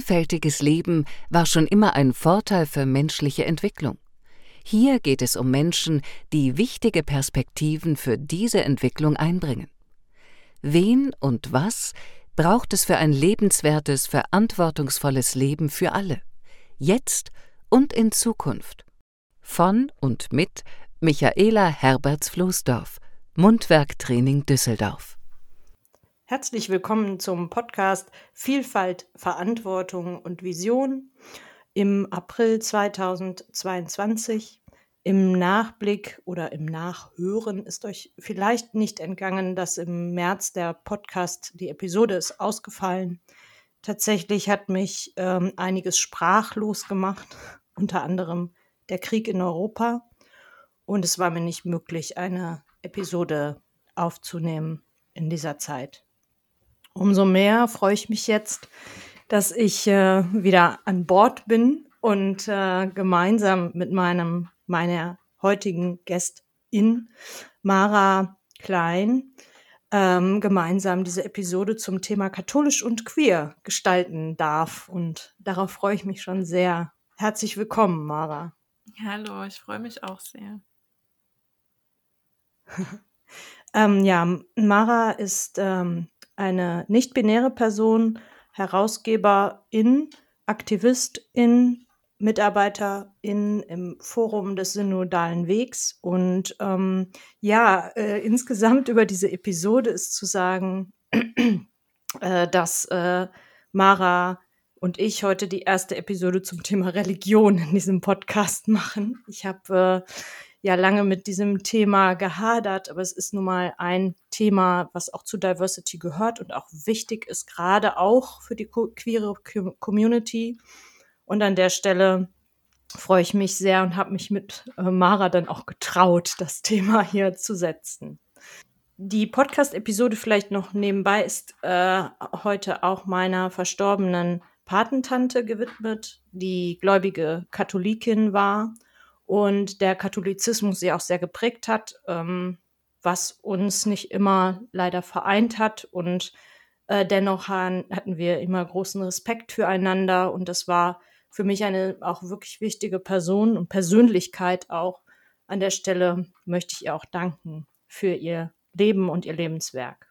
vielfältiges Leben war schon immer ein Vorteil für menschliche Entwicklung. Hier geht es um Menschen, die wichtige Perspektiven für diese Entwicklung einbringen. Wen und was braucht es für ein lebenswertes, verantwortungsvolles Leben für alle, jetzt und in Zukunft? Von und mit Michaela Herberts-Floßdorf, Mundwerktraining Düsseldorf. Herzlich willkommen zum Podcast Vielfalt, Verantwortung und Vision im April 2022. Im Nachblick oder im Nachhören ist euch vielleicht nicht entgangen, dass im März der Podcast, die Episode ist ausgefallen. Tatsächlich hat mich einiges sprachlos gemacht, unter anderem der Krieg in Europa. Und es war mir nicht möglich, eine Episode aufzunehmen in dieser Zeit. Umso mehr freue ich mich jetzt, dass ich wieder an Bord bin und gemeinsam mit meiner heutigen Gästin Mara Klein gemeinsam diese Episode zum Thema katholisch und queer gestalten darf. Und darauf freue ich mich schon sehr. Herzlich willkommen, Mara. Hallo, ich freue mich auch sehr. Mara ist eine nicht-binäre Person, Herausgeberin, Aktivistin, Mitarbeiterin im Forum des Synodalen Wegs. Und insgesamt über diese Episode ist zu sagen, dass Mara und ich heute die erste Episode zum Thema Religion in diesem Podcast machen. Ich habe lange mit diesem Thema gehadert, aber es ist nun mal ein Thema, was auch zu Diversity gehört und auch wichtig ist, gerade auch für die queere Community. Und an der Stelle freue ich mich sehr und habe mich mit Mara dann auch getraut, das Thema hier zu setzen. Die Podcast-Episode vielleicht noch nebenbei ist heute auch meiner verstorbenen Patentante gewidmet, die gläubige Katholikin war und der Katholizismus sie auch sehr geprägt hat, was uns nicht immer leider vereint hat. Und dennoch hatten wir immer großen Respekt füreinander. Und das war für mich eine auch wirklich wichtige Person und Persönlichkeit auch. An der Stelle möchte ich ihr auch danken für ihr Leben und ihr Lebenswerk.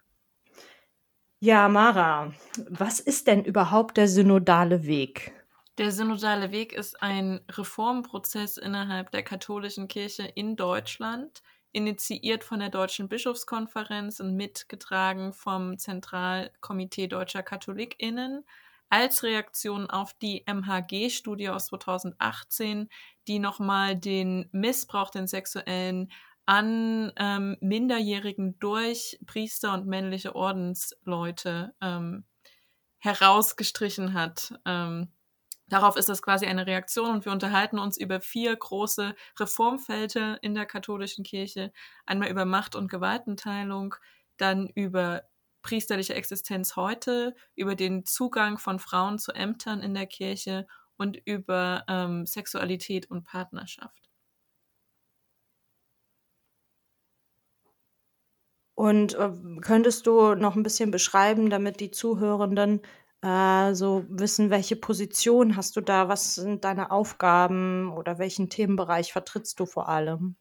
Ja, Mara, was ist denn überhaupt der synodale Weg? Der synodale Weg ist ein Reformprozess innerhalb der katholischen Kirche in Deutschland, initiiert von der Deutschen Bischofskonferenz und mitgetragen vom Zentralkomitee Deutscher KatholikInnen als Reaktion auf die MHG-Studie aus 2018, die nochmal den Missbrauch, den sexuellen, an Minderjährigen durch Priester und männliche Ordensleute herausgestrichen hat. Darauf ist das quasi eine Reaktion und wir unterhalten uns über 4 große Reformfelder in der katholischen Kirche. Einmal über Macht- und Gewaltenteilung, dann über priesterliche Existenz heute, über den Zugang von Frauen zu Ämtern in der Kirche und über Sexualität und Partnerschaft. Und könntest du noch ein bisschen beschreiben, damit die Zuhörenden so wissen, welche Position hast du da, was sind deine Aufgaben oder welchen Themenbereich vertrittst du vor allem?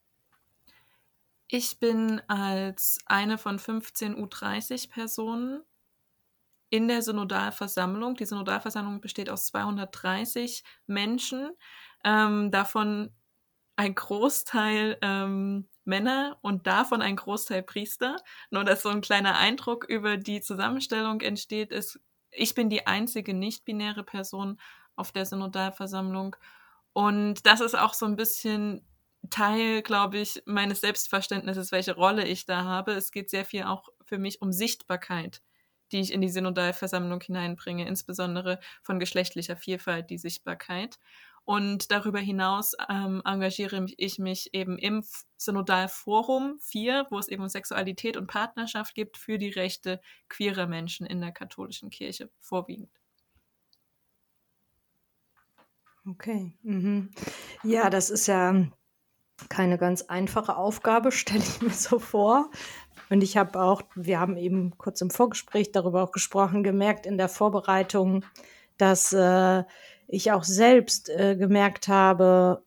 Ich bin als eine von 15 U30-Personen in der Synodalversammlung. Die Synodalversammlung besteht aus 230 Menschen, davon ein Großteil Männer und davon ein Großteil Priester. Nur, dass so ein kleiner Eindruck über die Zusammenstellung entsteht, ist, ich bin die einzige nicht-binäre Person auf der Synodalversammlung. Und das ist auch so ein bisschen Teil, glaube ich, meines Selbstverständnisses, welche Rolle ich da habe. Es geht sehr viel auch für mich um Sichtbarkeit, die ich in die Synodalversammlung hineinbringe, insbesondere von geschlechtlicher Vielfalt, die Sichtbarkeit. Und darüber hinaus engagiere ich mich eben im Synodalforum 4, wo es eben um Sexualität und Partnerschaft gibt für die Rechte queerer Menschen in der katholischen Kirche vorwiegend. Okay. Mhm. Ja, das ist ja keine ganz einfache Aufgabe, stelle ich mir so vor. Und wir haben eben kurz im Vorgespräch darüber auch gesprochen, gemerkt in der Vorbereitung, dass ich auch selbst gemerkt habe,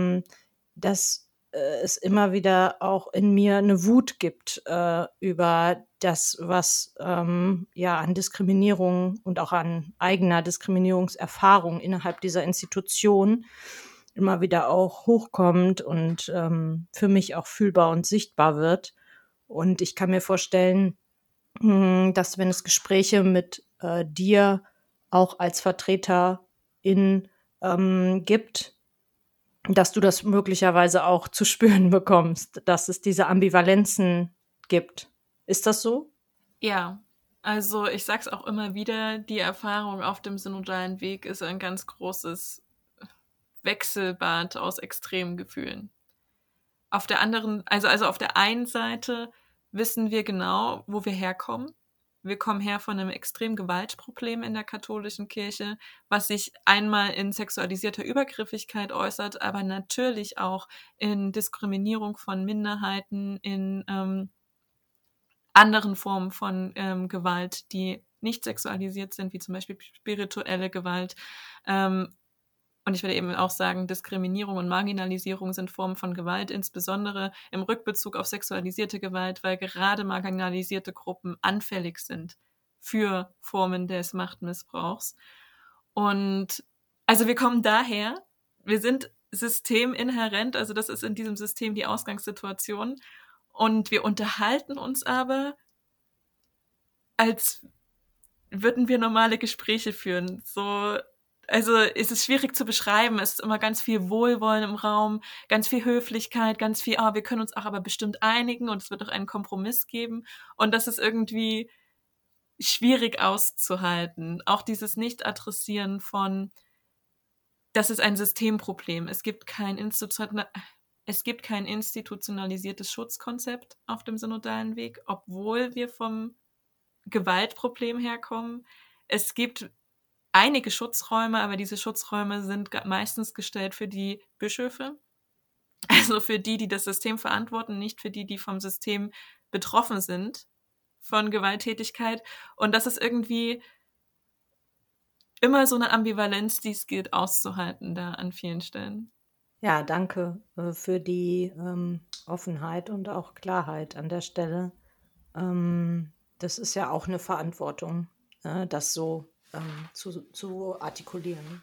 dass es immer wieder auch in mir eine Wut gibt über das, was an Diskriminierung und auch an eigener Diskriminierungserfahrung innerhalb dieser Institution immer wieder auch hochkommt und für mich auch fühlbar und sichtbar wird. Und ich kann mir vorstellen, dass wenn es Gespräche mit dir auch als Vertreterin gibt, dass du das möglicherweise auch zu spüren bekommst, dass es diese Ambivalenzen gibt. Ist das so? Ja, also ich sag's auch immer wieder, die Erfahrung auf dem synodalen Weg ist ein ganz großes Wechselbad aus extremen Gefühlen. Auf der anderen, also auf der einen Seite wissen wir genau, wo wir herkommen. Wir kommen her von einem extremen Gewaltproblem in der katholischen Kirche, was sich einmal in sexualisierter Übergriffigkeit äußert, aber natürlich auch in Diskriminierung von Minderheiten, in anderen Formen von Gewalt, die nicht sexualisiert sind, wie zum Beispiel spirituelle Gewalt. Und ich würde eben auch sagen, Diskriminierung und Marginalisierung sind Formen von Gewalt, insbesondere im Rückbezug auf sexualisierte Gewalt, weil gerade marginalisierte Gruppen anfällig sind für Formen des Machtmissbrauchs. Und also wir kommen daher, wir sind systeminhärent, also das ist in diesem System die Ausgangssituation. Und wir unterhalten uns aber, als würden wir normale Gespräche führen. So, also es ist schwierig zu beschreiben. Es ist immer ganz viel Wohlwollen im Raum, ganz viel Höflichkeit, ganz viel, wir können uns auch aber bestimmt einigen und es wird auch einen Kompromiss geben. Und das ist irgendwie schwierig auszuhalten. Auch dieses Nicht-Adressieren von, das ist ein Systemproblem. Es gibt kein institutionalisiertes Schutzkonzept auf dem synodalen Weg, obwohl wir vom Gewaltproblem herkommen. Es gibt einige Schutzräume, aber diese Schutzräume sind meistens gestellt für die Bischöfe, also für die, die das System verantworten, nicht für die, die vom System betroffen sind von Gewalttätigkeit. Und das ist irgendwie immer so eine Ambivalenz, die es gilt auszuhalten da an vielen Stellen. Ja, danke für die Offenheit und auch Klarheit an der Stelle. Das ist ja auch eine Verantwortung, das so zu artikulieren.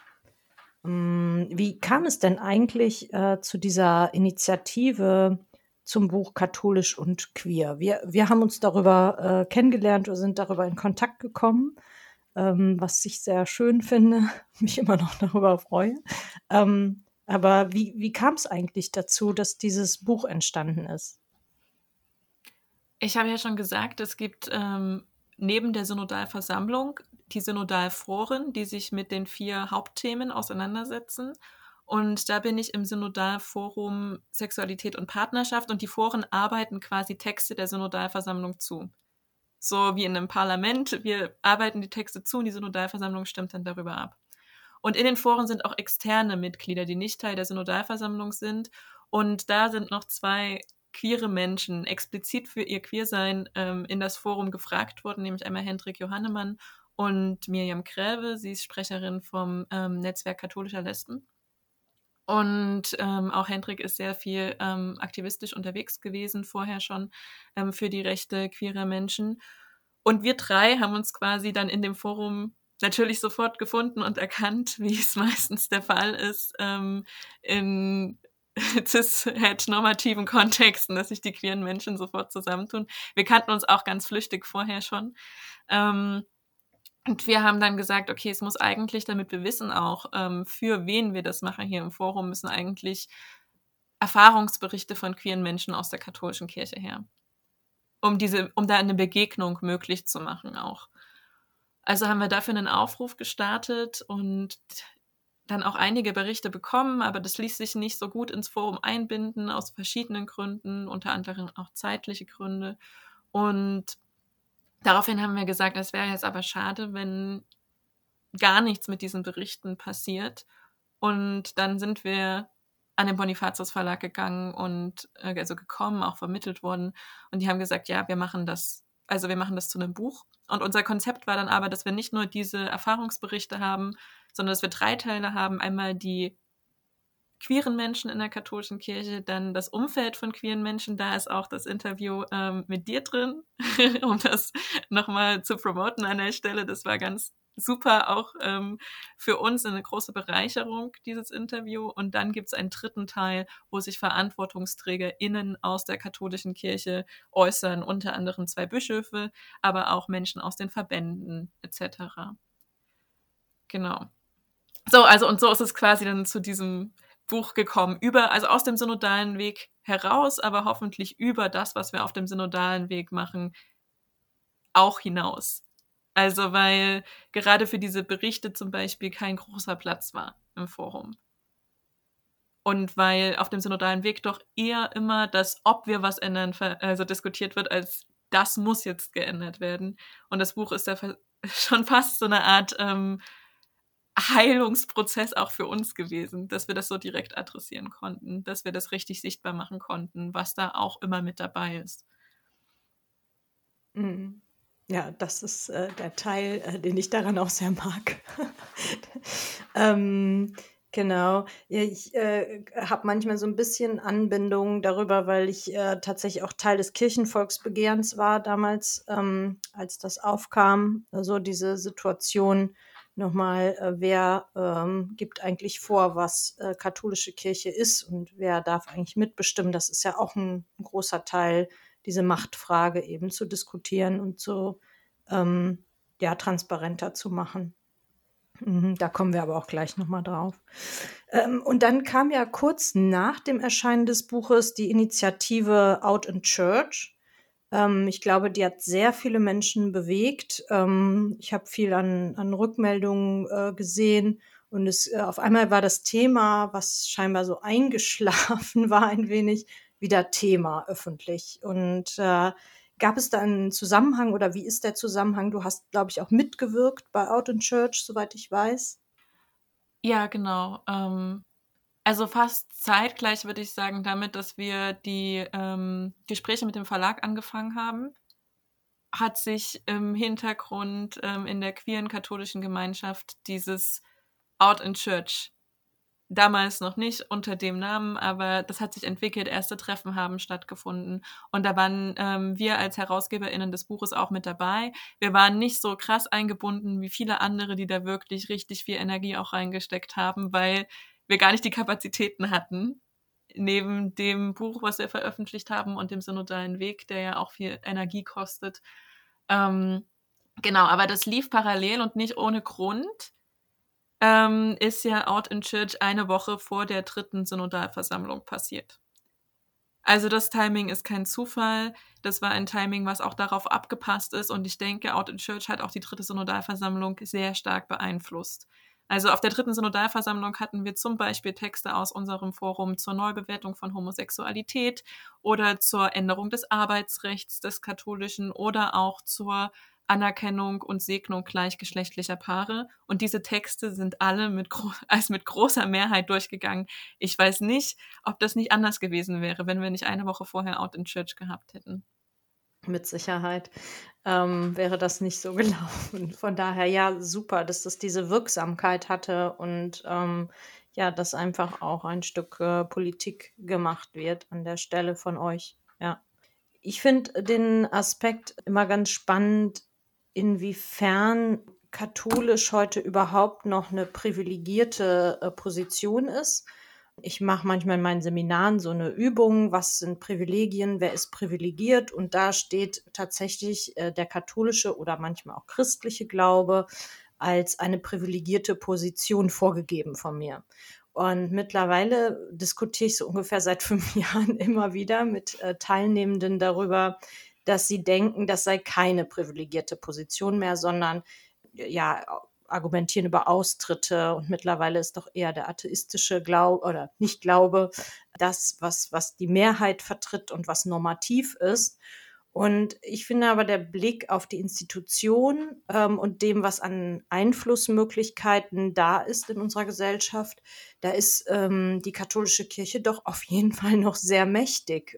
Wie kam es denn eigentlich zu dieser Initiative zum Buch Katholisch und Queer? Wir haben uns darüber kennengelernt oder sind darüber in Kontakt gekommen, was ich sehr schön finde, mich immer noch darüber freue. Aber wie kam es eigentlich dazu, dass dieses Buch entstanden ist? Ich habe ja schon gesagt, es gibt neben der Synodalversammlung die Synodalforen, die sich mit den 4 Hauptthemen auseinandersetzen. Und da bin ich im Synodalforum Sexualität und Partnerschaft und die Foren arbeiten quasi Texte der Synodalversammlung zu. So wie in einem Parlament, wir arbeiten die Texte zu und die Synodalversammlung stimmt dann darüber ab. Und in den Foren sind auch externe Mitglieder, die nicht Teil der Synodalversammlung sind. Und da sind noch 2 queere Menschen explizit für ihr Queersein in das Forum gefragt worden, nämlich einmal Hendrik Johannemann und Miriam Kräve. Sie ist Sprecherin vom Netzwerk katholischer Lesben. Und auch Hendrik ist sehr viel aktivistisch unterwegs gewesen, vorher schon für die Rechte queerer Menschen. Und wir 3 haben uns quasi dann in dem Forum natürlich sofort gefunden und erkannt, wie es meistens der Fall ist in cis-het-normativen Kontexten, dass sich die queeren Menschen sofort zusammentun. Wir kannten uns auch ganz flüchtig vorher schon. Und wir haben dann gesagt, okay, es muss eigentlich, damit wir wissen auch, für wen wir das machen hier im Forum, müssen eigentlich Erfahrungsberichte von queeren Menschen aus der katholischen Kirche her. Um da eine Begegnung möglich zu machen auch. Also haben wir dafür einen Aufruf gestartet und dann auch einige Berichte bekommen, aber das ließ sich nicht so gut ins Forum einbinden, aus verschiedenen Gründen, unter anderem auch zeitliche Gründe. Und daraufhin haben wir gesagt, es wäre jetzt aber schade, wenn gar nichts mit diesen Berichten passiert. Und dann sind wir an den Bonifatius Verlag gegangen und also gekommen, auch vermittelt worden. Und die haben gesagt, ja, wir machen das also wir machen das zu einem Buch. Und unser Konzept war dann aber, dass wir nicht nur diese Erfahrungsberichte haben, sondern dass wir 3 Teile haben. Einmal die queeren Menschen in der katholischen Kirche, dann das Umfeld von queeren Menschen. Da ist auch das Interview mit dir drin, um das nochmal zu promoten an der Stelle. Das war ganz super, auch für uns eine große Bereicherung, dieses Interview. Und dann gibt es einen 3. Teil, wo sich VerantwortungsträgerInnen aus der katholischen Kirche äußern, unter anderem 2 Bischöfe, aber auch Menschen aus den Verbänden etc. Genau. So, also und so ist es quasi dann zu diesem Buch gekommen, also aus dem synodalen Weg heraus, aber hoffentlich über das, was wir auf dem synodalen Weg machen, auch hinaus. Also weil gerade für diese Berichte zum Beispiel kein großer Platz war im Forum. Und weil auf dem synodalen Weg doch eher immer das, ob wir was ändern, also diskutiert wird, als das muss jetzt geändert werden. Und das Buch ist ja schon fast so eine Art Heilungsprozess auch für uns gewesen, dass wir das so direkt adressieren konnten, dass wir das richtig sichtbar machen konnten, was da auch immer mit dabei ist. Ja, das ist der Teil, den ich daran auch sehr mag. Genau. Ja, ich habe manchmal so ein bisschen Anbindung darüber, weil ich tatsächlich auch Teil des Kirchenvolksbegehrens war damals, als das aufkam. Also diese Situation nochmal, wer gibt eigentlich vor, was katholische Kirche ist und wer darf eigentlich mitbestimmen. Das ist ja auch ein großer Teil, diese Machtfrage eben zu diskutieren und so transparenter zu machen. Da kommen wir aber auch gleich nochmal drauf. Und dann kam ja kurz nach dem Erscheinen des Buches die Initiative Out in Church. Ich glaube, die hat sehr viele Menschen bewegt. Ich habe viel an Rückmeldungen gesehen und auf einmal war das Thema, was scheinbar so eingeschlafen war ein wenig, wieder Thema öffentlich. Und gab es da einen Zusammenhang oder wie ist der Zusammenhang? Du hast, glaube ich, auch mitgewirkt bei Out in Church, soweit ich weiß. Ja, genau. Also fast zeitgleich würde ich sagen, damit, dass wir die Gespräche mit dem Verlag angefangen haben, hat sich im Hintergrund in der queeren katholischen Gemeinschaft dieses Out in Church, damals noch nicht unter dem Namen, aber das hat sich entwickelt, erste Treffen haben stattgefunden und da waren wir als HerausgeberInnen des Buches auch mit dabei. Wir waren nicht so krass eingebunden wie viele andere, die da wirklich richtig viel Energie auch reingesteckt haben, weil wir gar nicht die Kapazitäten hatten, neben dem Buch, was wir veröffentlicht haben und dem synodalen Weg, der ja auch viel Energie kostet. Genau, aber das lief parallel und nicht ohne Grund. Ist ja Out in Church eine Woche vor der 3. Synodalversammlung passiert. Also das Timing ist kein Zufall. Das war ein Timing, was auch darauf abgepasst ist. Und ich denke, Out in Church hat auch die 3. Synodalversammlung sehr stark beeinflusst. Also auf der 3. Synodalversammlung hatten wir zum Beispiel Texte aus unserem Forum zur Neubewertung von Homosexualität oder zur Änderung des Arbeitsrechts des Katholischen oder auch zur Anerkennung und Segnung gleichgeschlechtlicher Paare. Und diese Texte sind alle mit großer Mehrheit durchgegangen. Ich weiß nicht, ob das nicht anders gewesen wäre, wenn wir nicht eine Woche vorher Out in Church gehabt hätten. Mit Sicherheit wäre das nicht so gelaufen. Von daher, ja, super, dass das diese Wirksamkeit hatte und dass einfach auch ein Stück Politik gemacht wird an der Stelle von euch. Ja. Ich finde den Aspekt immer ganz spannend, inwiefern katholisch heute überhaupt noch eine privilegierte Position ist. Ich mache manchmal in meinen Seminaren so eine Übung, was sind Privilegien, wer ist privilegiert? Und da steht tatsächlich der katholische oder manchmal auch christliche Glaube als eine privilegierte Position vorgegeben von mir. Und mittlerweile diskutiere ich so ungefähr seit 5 Jahren immer wieder mit Teilnehmenden darüber, dass sie denken, das sei keine privilegierte Position mehr, sondern ja, argumentieren über Austritte und mittlerweile ist doch eher der atheistische Glaube oder Nicht-Glaube das, was die Mehrheit vertritt und was normativ ist. Und ich finde aber, der Blick auf die Institution und dem, was an Einflussmöglichkeiten da ist in unserer Gesellschaft, da ist die katholische Kirche doch auf jeden Fall noch sehr mächtig.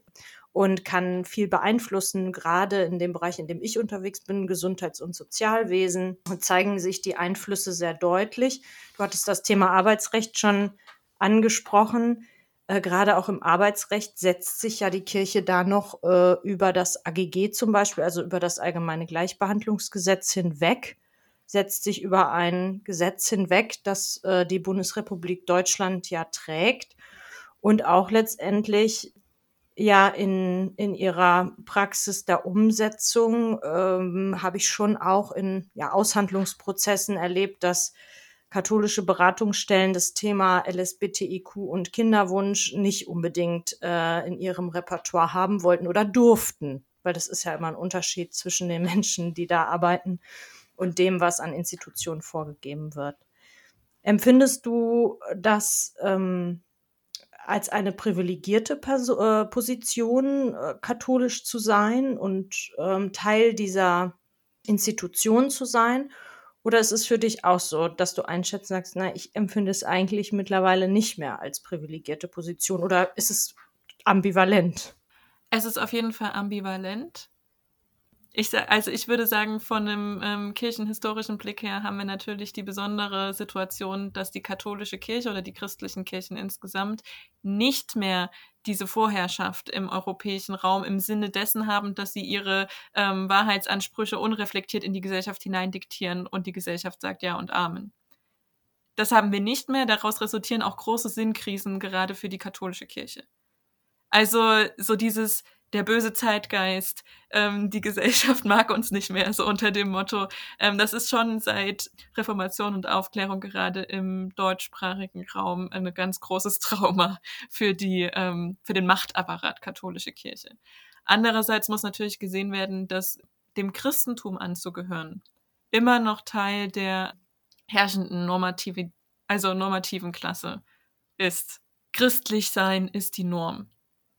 und kann viel beeinflussen, gerade in dem Bereich, in dem ich unterwegs bin, Gesundheits- und Sozialwesen, zeigen sich die Einflüsse sehr deutlich. Du hattest das Thema Arbeitsrecht schon angesprochen. Gerade auch im Arbeitsrecht setzt sich ja die Kirche da noch über das AGG zum Beispiel, also über das Allgemeine Gleichbehandlungsgesetz hinweg, setzt sich über ein Gesetz hinweg, das die Bundesrepublik Deutschland ja trägt und auch letztendlich ja in ihrer Praxis der Umsetzung habe ich schon auch in Aushandlungsprozessen erlebt, dass katholische Beratungsstellen das Thema LSBTIQ und Kinderwunsch nicht unbedingt in ihrem Repertoire haben wollten oder durften, weil das ist ja immer ein Unterschied zwischen den Menschen, die da arbeiten und dem, was an Institutionen vorgegeben wird. Empfindest du das als eine privilegierte Position, katholisch zu sein und Teil dieser Institution zu sein? Oder ist es für dich auch so, dass du einschätzt und sagst, na, ich empfinde es eigentlich mittlerweile nicht mehr als privilegierte Position? Oder ist es ambivalent? Es ist auf jeden Fall ambivalent. Ich würde sagen, von einem kirchenhistorischen Blick her haben wir natürlich die besondere Situation, dass die katholische Kirche oder die christlichen Kirchen insgesamt nicht mehr diese Vorherrschaft im europäischen Raum im Sinne dessen haben, dass sie ihre Wahrheitsansprüche unreflektiert in die Gesellschaft hineindiktieren und die Gesellschaft sagt Ja und Amen. Das haben wir nicht mehr. Daraus resultieren auch große Sinnkrisen, gerade für die katholische Kirche. Also so dieses der böse Zeitgeist, die Gesellschaft mag uns nicht mehr, so unter dem Motto. Das ist schon seit Reformation und Aufklärung gerade im deutschsprachigen Raum ein ganz großes Trauma für den Machtapparat katholische Kirche. Andererseits muss natürlich gesehen werden, dass dem Christentum anzugehören immer noch Teil der herrschenden normativen Klasse ist. Christlich sein ist die Norm.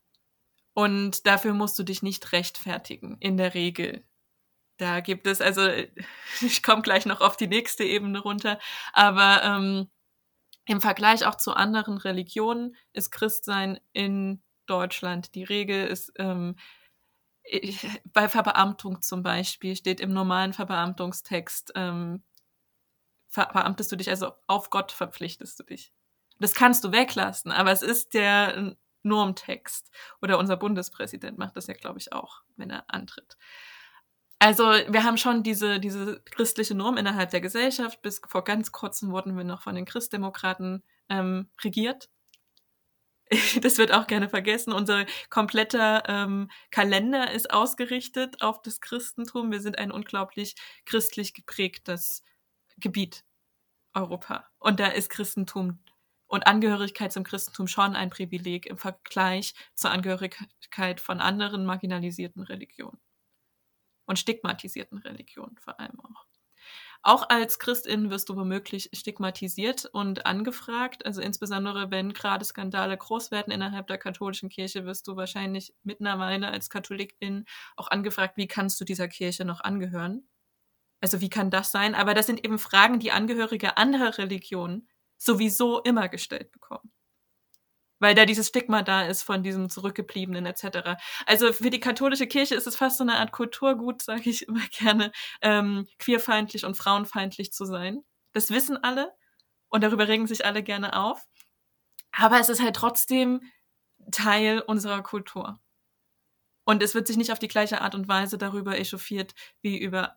Und dafür musst du dich nicht rechtfertigen, in der Regel. Da gibt es, also ich komme gleich noch auf die nächste Ebene runter, aber im Vergleich auch zu anderen Religionen ist Christsein in Deutschland die Regel. Ist bei Verbeamtung zum Beispiel steht im normalen Verbeamtungstext, verbeamtest du dich, also auf Gott verpflichtest du dich. Das kannst du weglassen, aber es ist der Normtext. Oder unser Bundespräsident macht das ja, glaube ich, auch, wenn er antritt. Also wir haben schon diese christliche Norm innerhalb der Gesellschaft. Bis vor ganz kurzem wurden wir noch von den Christdemokraten regiert. Das wird auch gerne vergessen. Unser kompletter Kalender ist ausgerichtet auf das Christentum. Wir sind ein unglaublich christlich geprägtes Gebiet, Europa. Und da ist Christentum und Angehörigkeit zum Christentum schon ein Privileg im Vergleich zur Angehörigkeit von anderen marginalisierten Religionen und stigmatisierten Religionen vor allem auch. Auch als Christin wirst du womöglich stigmatisiert und angefragt, also insbesondere wenn gerade Skandale groß werden innerhalb der katholischen Kirche, wirst du wahrscheinlich mittlerweile als Katholikin auch angefragt, wie kannst du dieser Kirche noch angehören? Also wie kann das sein? Aber das sind eben Fragen, die Angehörige anderer Religionen sowieso immer gestellt bekommen. Weil da dieses Stigma da ist von diesem Zurückgebliebenen etc. Also für die katholische Kirche ist es fast so eine Art Kulturgut, sage ich immer gerne, queerfeindlich und frauenfeindlich zu sein. Das wissen alle und darüber regen sich alle gerne auf. Aber es ist halt trotzdem Teil unserer Kultur. Und es wird sich nicht auf die gleiche Art und Weise darüber echauffiert wie über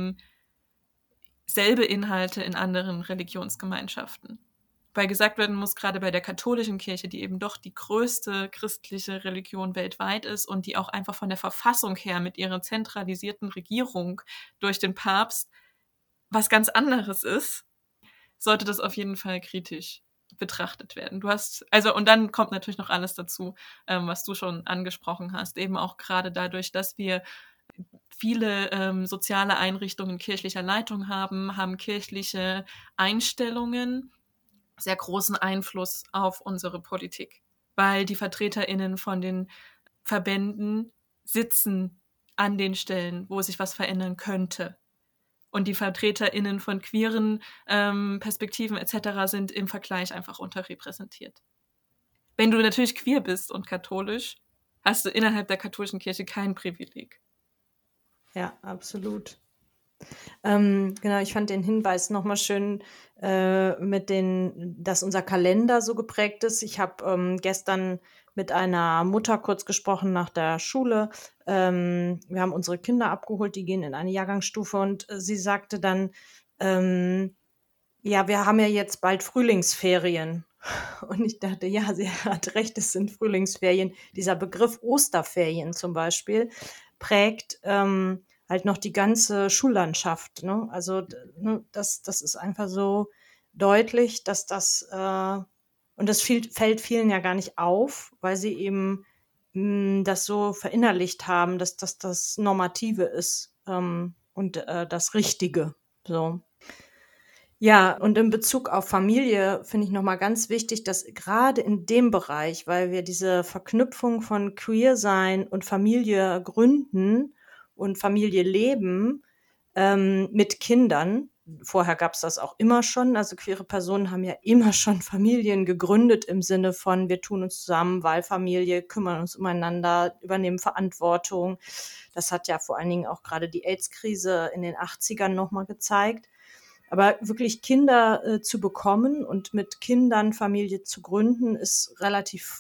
selbe Inhalte in anderen Religionsgemeinschaften. Weil gesagt werden muss, gerade bei der katholischen Kirche, die eben doch die größte christliche Religion weltweit ist und die auch einfach von der Verfassung her mit ihrer zentralisierten Regierung durch den Papst was ganz anderes ist, sollte das auf jeden Fall kritisch betrachtet werden. Und dann kommt natürlich noch alles dazu, was du schon angesprochen hast, eben auch gerade dadurch, dass wir viele soziale Einrichtungen kirchlicher Leitung haben kirchliche Einstellungen sehr großen Einfluss auf unsere Politik, weil die VertreterInnen von den Verbänden sitzen an den Stellen, wo sich was verändern könnte. Und die VertreterInnen von queeren Perspektiven etc. sind im Vergleich einfach unterrepräsentiert. Wenn du natürlich queer bist und katholisch, hast du innerhalb der katholischen Kirche kein Privileg. Ja, absolut. Genau, ich fand den Hinweis nochmal schön, dass unser Kalender so geprägt ist. Ich habe gestern mit einer Mutter kurz gesprochen nach der Schule. Wir haben unsere Kinder abgeholt, die gehen in eine Jahrgangsstufe und sie sagte dann, ja, wir haben ja jetzt bald Frühlingsferien. Und ich dachte, ja, sie hat recht, es sind Frühlingsferien. Dieser Begriff Osterferien zum Beispiel prägt halt noch die ganze Schullandschaft. Ne? Also das ist einfach so deutlich, dass und das fällt vielen ja gar nicht auf, weil sie eben das so verinnerlicht haben, dass das Normative ist und das Richtige. So. Ja, und in Bezug auf Familie finde ich nochmal ganz wichtig, dass gerade in dem Bereich, weil wir diese Verknüpfung von Queer-Sein und Familie gründen und Familie leben mit Kindern, vorher gab es das auch immer schon, also queere Personen haben ja immer schon Familien gegründet im Sinne von, wir tun uns zusammen, Wahlfamilie, kümmern uns umeinander, übernehmen Verantwortung. Das hat ja vor allen Dingen auch gerade die AIDS-Krise in den 80ern nochmal gezeigt. Aber wirklich Kinder zu bekommen und mit Kindern Familie zu gründen, ist relativ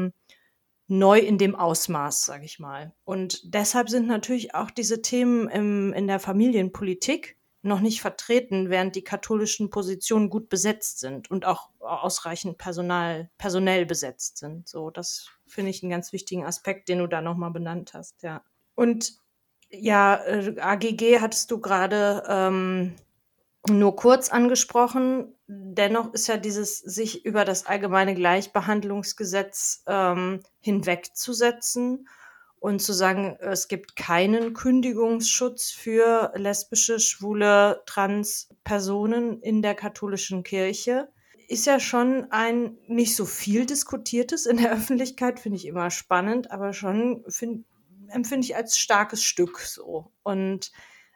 neu in dem Ausmaß, sage ich mal. Und deshalb sind natürlich auch diese Themen in der Familienpolitik noch nicht vertreten, während die katholischen Positionen gut besetzt sind und auch ausreichend personell besetzt sind. So, das finde ich einen ganz wichtigen Aspekt, den du da nochmal benannt hast, ja. Und ja, AGG hattest du gerade nur kurz angesprochen. Dennoch ist ja dieses sich über das allgemeine Gleichbehandlungsgesetz hinwegzusetzen und zu sagen, es gibt keinen Kündigungsschutz für lesbische, schwule, trans Personen in der katholischen Kirche, ist ja schon ein nicht so viel diskutiertes in der Öffentlichkeit, finde ich immer spannend, aber schon empfinde ich als starkes Stück so. Und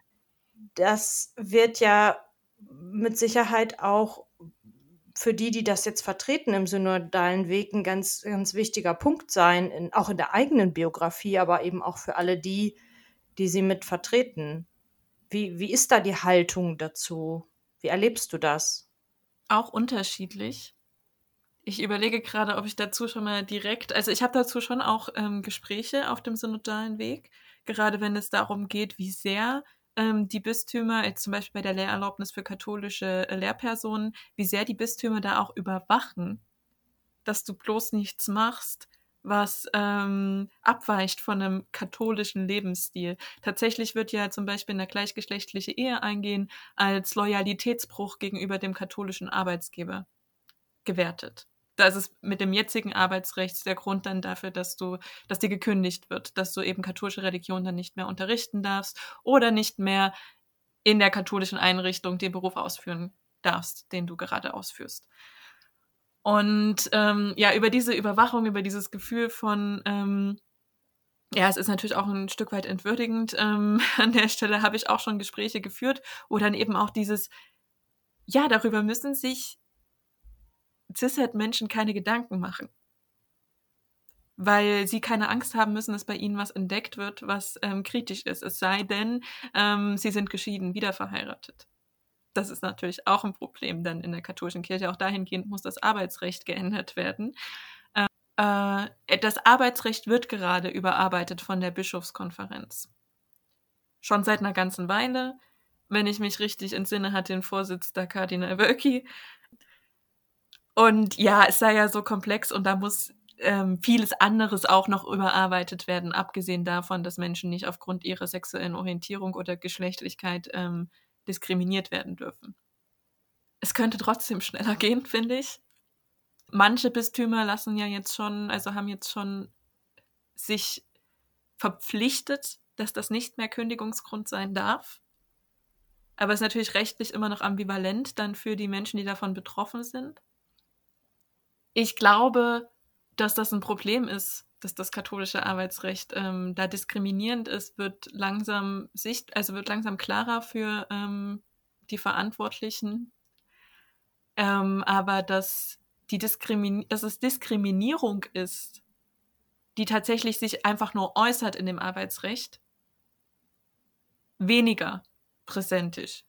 das wird ja mit Sicherheit auch für die das jetzt vertreten im synodalen Weg, ein ganz, ganz wichtiger Punkt sein, auch in der eigenen Biografie, aber eben auch für alle die sie mit vertreten. Wie ist da die Haltung dazu? Wie erlebst du das? Auch unterschiedlich. Ich überlege gerade, ob ich dazu schon mal also ich habe dazu schon auch Gespräche auf dem synodalen Weg, gerade wenn es darum geht, wie sehr die Bistümer, jetzt zum Beispiel bei der Lehrerlaubnis für katholische Lehrpersonen, wie sehr die Bistümer da auch überwachen, dass du bloß nichts machst, was abweicht von einem katholischen Lebensstil. Tatsächlich wird ja zum Beispiel eine gleichgeschlechtliche Ehe eingehen als Loyalitätsbruch gegenüber dem katholischen Arbeitsgeber gewertet. Das ist mit dem jetzigen Arbeitsrecht der Grund dann dafür, dass dir gekündigt wird, dass du eben katholische Religion dann nicht mehr unterrichten darfst oder nicht mehr in der katholischen Einrichtung den Beruf ausführen darfst, den du gerade ausführst. Und ja, über diese Überwachung, über dieses Gefühl von, ja, es ist natürlich auch ein Stück weit entwürdigend. An der Stelle habe ich auch schon Gespräche geführt, wo dann eben auch ja, darüber müssen sich Cis-Het-Menschen keine Gedanken machen, weil sie keine Angst haben müssen, dass bei ihnen was entdeckt wird, was kritisch ist. Es sei denn, sie sind geschieden, wieder verheiratet. Das ist natürlich auch ein Problem dann in der katholischen Kirche. Auch dahingehend muss das Arbeitsrecht geändert werden. Das Arbeitsrecht wird gerade überarbeitet von der Bischofskonferenz. Schon seit einer ganzen Weile. Wenn ich mich richtig entsinne, hat den Vorsitz der Kardinal Wölki. Und ja, es sei ja so komplex und da muss vieles anderes auch noch überarbeitet werden, abgesehen davon, dass Menschen nicht aufgrund ihrer sexuellen Orientierung oder Geschlechtlichkeit diskriminiert werden dürfen. Es könnte trotzdem schneller gehen, finde ich. Manche Bistümer haben jetzt schon sich verpflichtet, dass das nicht mehr Kündigungsgrund sein darf. Aber es ist natürlich rechtlich immer noch ambivalent dann für die Menschen, die davon betroffen sind. Ich glaube, dass das ein Problem ist, dass das katholische Arbeitsrecht da diskriminierend ist, wird langsam klarer für die Verantwortlichen. Aber dass es Diskriminierung ist, die tatsächlich sich einfach nur äußert in dem Arbeitsrecht, weniger präsent ist.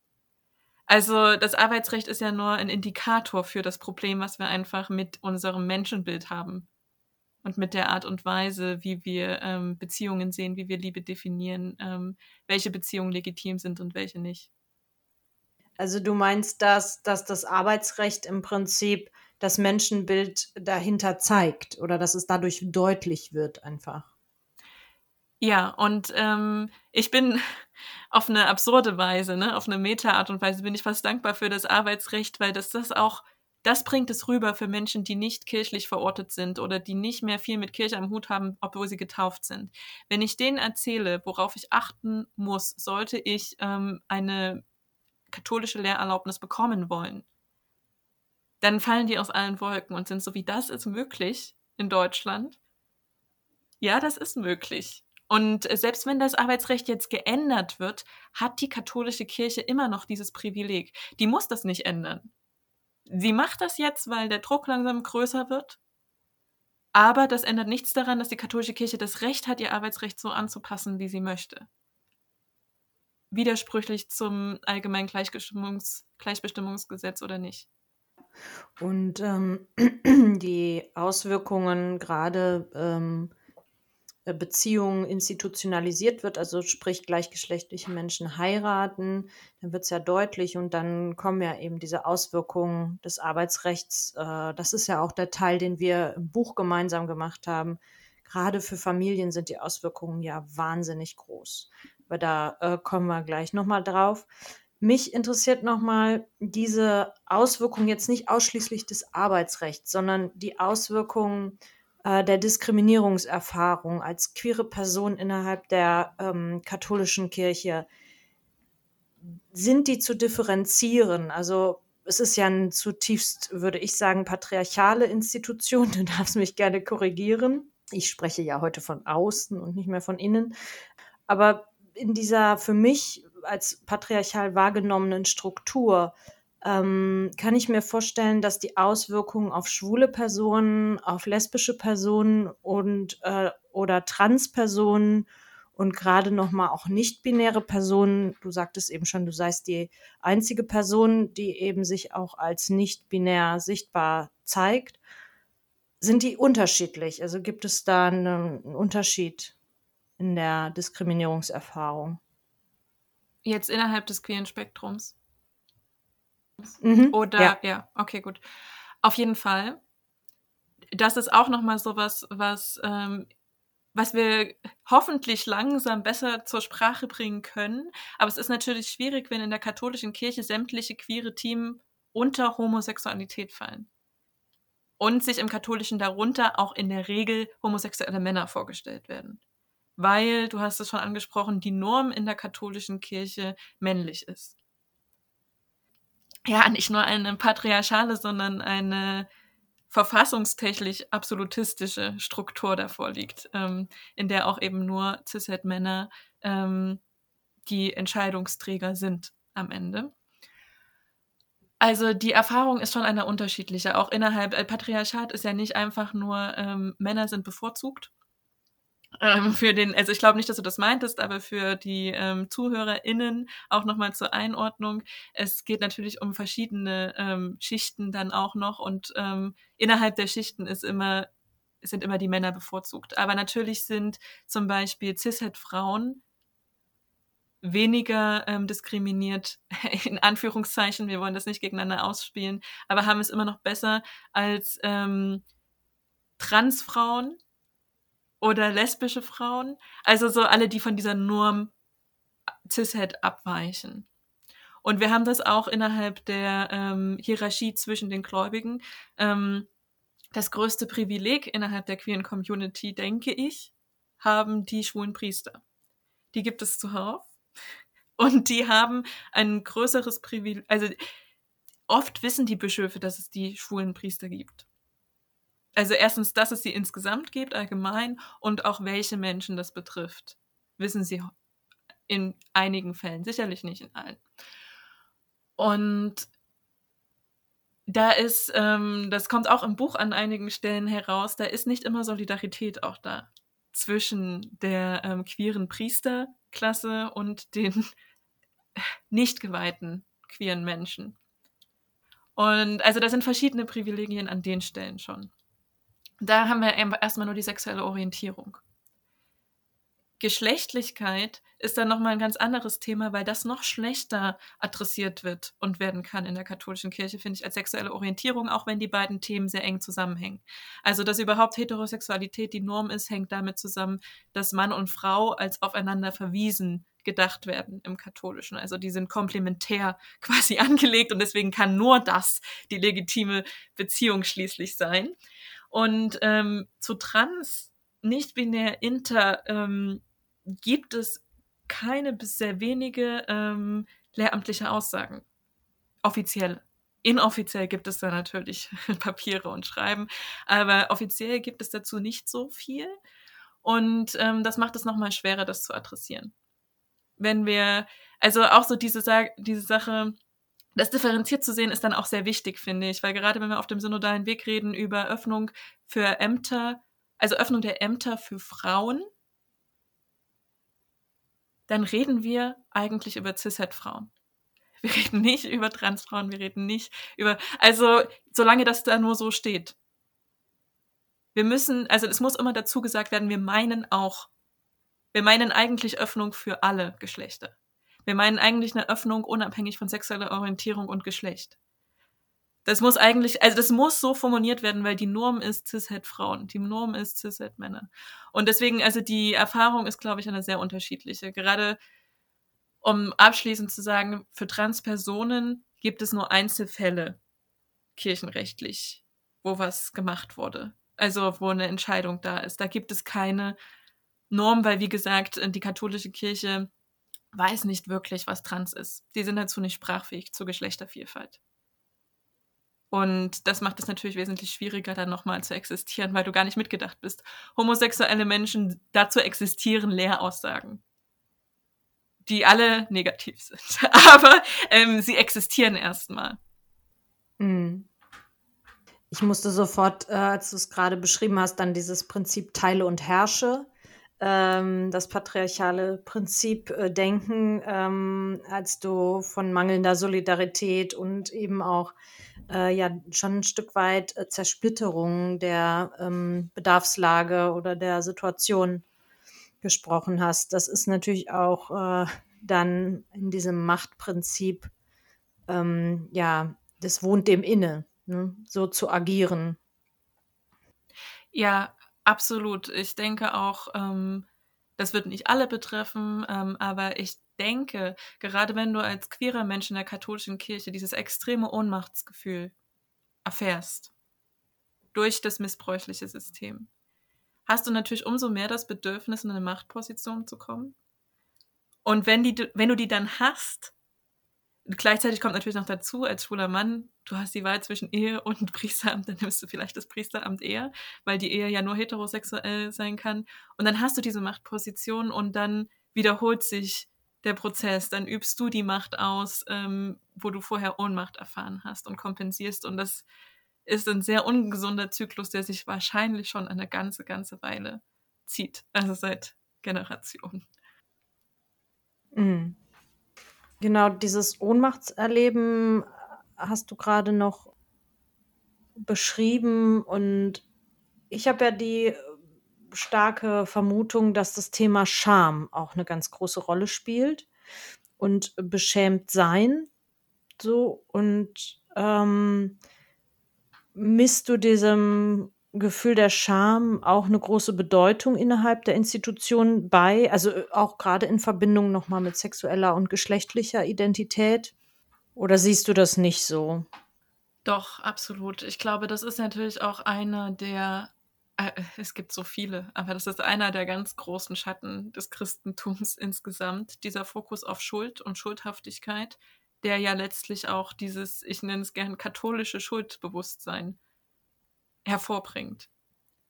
Also das Arbeitsrecht ist ja nur ein Indikator für das Problem, was wir einfach mit unserem Menschenbild haben und mit der Art und Weise, wie wir Beziehungen sehen, wie wir Liebe definieren, welche Beziehungen legitim sind und welche nicht. Also du meinst, dass das Arbeitsrecht im Prinzip das Menschenbild dahinter zeigt oder dass es dadurch deutlich wird einfach. Ja, und ich bin auf eine absurde Weise, ne, auf eine Meta-Art und Weise bin ich fast dankbar für das Arbeitsrecht, weil das bringt es rüber für Menschen, die nicht kirchlich verortet sind oder die nicht mehr viel mit Kirche am Hut haben, obwohl sie getauft sind. Wenn ich denen erzähle, worauf ich achten muss, sollte ich eine katholische Lehrerlaubnis bekommen wollen, dann fallen die aus allen Wolken und sind so, wie das ist möglich in Deutschland. Ja, das ist möglich. Und selbst wenn das Arbeitsrecht jetzt geändert wird, hat die katholische Kirche immer noch dieses Privileg. Die muss das nicht ändern. Sie macht das jetzt, weil der Druck langsam größer wird. Aber das ändert nichts daran, dass die katholische Kirche das Recht hat, ihr Arbeitsrecht so anzupassen, wie sie möchte. Widersprüchlich zum allgemeinen Gleichbestimmungsgesetz oder nicht. Und die Auswirkungen gerade Beziehungen institutionalisiert wird, also sprich gleichgeschlechtliche Menschen heiraten, dann wird es ja deutlich und dann kommen ja eben diese Auswirkungen des Arbeitsrechts. Das ist ja auch der Teil, den wir im Buch gemeinsam gemacht haben. Gerade für Familien sind die Auswirkungen ja wahnsinnig groß. Aber da kommen wir gleich nochmal drauf. Mich interessiert nochmal diese Auswirkungen jetzt nicht ausschließlich des Arbeitsrechts, sondern die Auswirkungen der Diskriminierungserfahrung als queere Person innerhalb der katholischen Kirche. Sind die zu differenzieren? Also es ist ja eine zutiefst, würde ich sagen, patriarchale Institution. Du darfst mich gerne korrigieren. Ich spreche ja heute von außen und nicht mehr von innen. Aber in dieser für mich als patriarchal wahrgenommenen Struktur kann ich mir vorstellen, dass die Auswirkungen auf schwule Personen, auf lesbische Personen und oder Transpersonen und gerade noch mal auch nicht-binäre Personen, du sagtest eben schon, du seist die einzige Person, die eben sich auch als nicht-binär sichtbar zeigt. Sind die unterschiedlich? Also gibt es da einen Unterschied in der Diskriminierungserfahrung? Jetzt innerhalb des queeren Spektrums. Mhm, Oder, ja, okay, gut. Auf jeden Fall. Das ist auch nochmal sowas, was wir hoffentlich langsam besser zur Sprache bringen können. Aber es ist natürlich schwierig, wenn in der katholischen Kirche sämtliche queere Themen unter Homosexualität fallen. Und sich im Katholischen darunter auch in der Regel homosexuelle Männer vorgestellt werden. Weil, du hast es schon angesprochen, die Norm in der katholischen Kirche männlich ist. Ja, nicht nur eine patriarchale, sondern eine verfassungstechnisch absolutistische Struktur davor liegt, in der auch eben nur Cis-Het-Männer die Entscheidungsträger sind am Ende. Also die Erfahrung ist schon eine unterschiedliche. Auch innerhalb Patriarchat ist ja nicht einfach nur Männer sind bevorzugt. Also ich glaube nicht, dass du das meintest, aber für die ZuhörerInnen auch nochmal zur Einordnung. Es geht natürlich um verschiedene Schichten dann auch noch und innerhalb der Schichten sind immer die Männer bevorzugt. Aber natürlich sind zum Beispiel Cis-Het-Frauen weniger diskriminiert, in Anführungszeichen, wir wollen das nicht gegeneinander ausspielen, aber haben es immer noch besser als Transfrauen oder lesbische Frauen. Also so alle, die von dieser Norm Cis-Het abweichen. Und wir haben das auch innerhalb der Hierarchie zwischen den Gläubigen. Das größte Privileg innerhalb der queeren Community, denke ich, haben die schwulen Priester. Die gibt es zuhauf. Und die haben ein größeres Privileg. Also oft wissen die Bischöfe, dass es die schwulen Priester gibt. Also erstens, dass es sie insgesamt gibt, allgemein, und auch welche Menschen das betrifft, wissen sie in einigen Fällen, sicherlich nicht in allen. Und Da ist, das kommt auch im Buch an einigen Stellen heraus, da ist nicht immer Solidarität auch da zwischen der queeren Priesterklasse und den nicht geweihten queeren Menschen. Und also da sind verschiedene Privilegien an den Stellen schon. Da haben wir erstmal nur die sexuelle Orientierung. Geschlechtlichkeit ist dann nochmal ein ganz anderes Thema, weil das noch schlechter adressiert wird und werden kann in der katholischen Kirche, finde ich, als sexuelle Orientierung, auch wenn die beiden Themen sehr eng zusammenhängen. Also, dass überhaupt Heterosexualität die Norm ist, hängt damit zusammen, dass Mann und Frau als aufeinander verwiesen gedacht werden im Katholischen. Also die sind komplementär quasi angelegt und deswegen kann nur das die legitime Beziehung schließlich sein. Und zu Trans, nicht-binär, inter gibt es keine bis sehr wenige lehramtliche Aussagen. Offiziell. Inoffiziell gibt es da natürlich Papiere und Schreiben, aber offiziell gibt es dazu nicht so viel. Und das macht es nochmal schwerer, das zu adressieren. Wenn wir, also auch so diese Sache, das differenziert zu sehen, ist dann auch sehr wichtig, finde ich, weil gerade wenn wir auf dem synodalen Weg reden über Öffnung für Ämter, also Öffnung der Ämter für Frauen, dann reden wir eigentlich über Cis-Het-Frauen. Wir reden nicht über Transfrauen, wir reden nicht über, also solange das da nur so steht. Wir müssen, also es muss immer dazu gesagt werden, wir meinen eigentlich Öffnung für alle Geschlechter. Wir meinen eigentlich eine Öffnung unabhängig von sexueller Orientierung und Geschlecht. Das muss eigentlich, also das muss so formuliert werden, weil die Norm ist Cis-Het-Frauen, die Norm ist Cis-Het-Männer. Und deswegen, also die Erfahrung ist, glaube ich, eine sehr unterschiedliche. Gerade um abschließend zu sagen, für Transpersonen gibt es nur Einzelfälle kirchenrechtlich, wo was gemacht wurde. Also wo eine Entscheidung da ist. Da gibt es keine Norm, weil, wie gesagt, die katholische Kirche weiß nicht wirklich, was trans ist. Die sind dazu nicht sprachfähig zur Geschlechtervielfalt. Und das macht es natürlich wesentlich schwieriger, dann nochmal zu existieren, weil du gar nicht mitgedacht bist. Homosexuelle Menschen, dazu existieren Lehraussagen, die alle negativ sind. Aber sie existieren erstmal. Ich musste sofort, als du es gerade beschrieben hast, dann dieses Prinzip Teile und Herrsche, das patriarchale Prinzip denken, als du von mangelnder Solidarität und eben auch ja schon ein Stück weit Zersplitterung der Bedarfslage oder der Situation gesprochen hast. Das ist natürlich auch dann in diesem Machtprinzip, ja, das wohnt dem inne, ne? So zu agieren. Ja, absolut. Ich denke auch, das wird nicht alle betreffen, aber ich denke, gerade wenn du als queerer Mensch in der katholischen Kirche dieses extreme Ohnmachtsgefühl erfährst durch das missbräuchliche System, hast du natürlich umso mehr das Bedürfnis, in eine Machtposition zu kommen. Und wenn du die dann hast, gleichzeitig kommt natürlich noch dazu, als schwuler Mann, du hast die Wahl zwischen Ehe und Priesteramt, dann nimmst du vielleicht das Priesteramt eher, weil die Ehe ja nur heterosexuell sein kann. Und dann hast du diese Machtposition und dann wiederholt sich der Prozess. Dann übst du die Macht aus, wo du vorher Ohnmacht erfahren hast und kompensierst. Und das ist ein sehr ungesunder Zyklus, der sich wahrscheinlich schon eine ganze Weile zieht. Also seit Generationen. Mhm. Genau, dieses Ohnmachtserleben hast du gerade noch beschrieben und ich habe ja die starke Vermutung, dass das Thema Scham auch eine ganz große Rolle spielt und beschämt sein so und misst du diesem Gefühl der Scham auch eine große Bedeutung innerhalb der Institution bei? Also, auch gerade in Verbindung noch mal mit sexueller und geschlechtlicher Identität? Oder siehst du das nicht so? Doch, absolut. Ich glaube, das ist natürlich auch einer der, es gibt so viele, aber das ist einer der ganz großen Schatten des Christentums insgesamt, dieser Fokus auf Schuld und Schuldhaftigkeit, der ja letztlich auch dieses, ich nenne es gern katholische Schuldbewusstsein hervorbringt.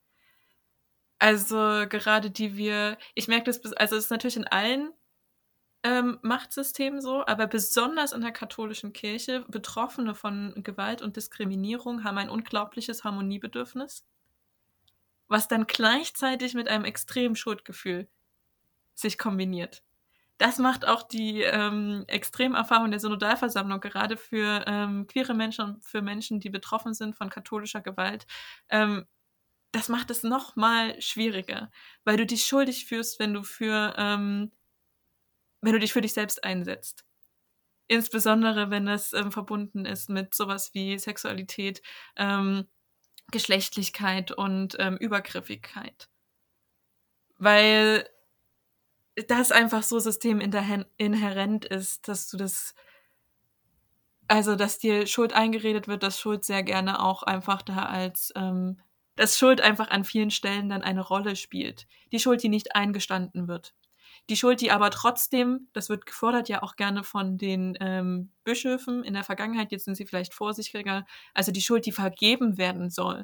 Also gerade ich merke das, also es ist natürlich in allen Machtsystem so, aber besonders in der katholischen Kirche, Betroffene von Gewalt und Diskriminierung haben ein unglaubliches Harmoniebedürfnis, was dann gleichzeitig mit einem extremen Schuldgefühl sich kombiniert. Das macht auch die Extremerfahrung der Synodalversammlung gerade für queere Menschen und für Menschen, die betroffen sind von katholischer Gewalt. Das macht es noch mal schwieriger, weil du dich schuldig fühlst, wenn du dich für dich selbst einsetzt. Insbesondere, wenn das verbunden ist mit sowas wie Sexualität, Geschlechtlichkeit und Übergriffigkeit. Weil das einfach so systeminhärent ist, dass dir Schuld eingeredet wird, dass Schuld sehr gerne auch einfach dass Schuld einfach an vielen Stellen dann eine Rolle spielt. Die Schuld, die nicht eingestanden wird. Die Schuld, die aber trotzdem, das wird gefordert ja auch gerne von den Bischöfen in der Vergangenheit, jetzt sind sie vielleicht vorsichtiger, also die Schuld, die vergeben werden soll.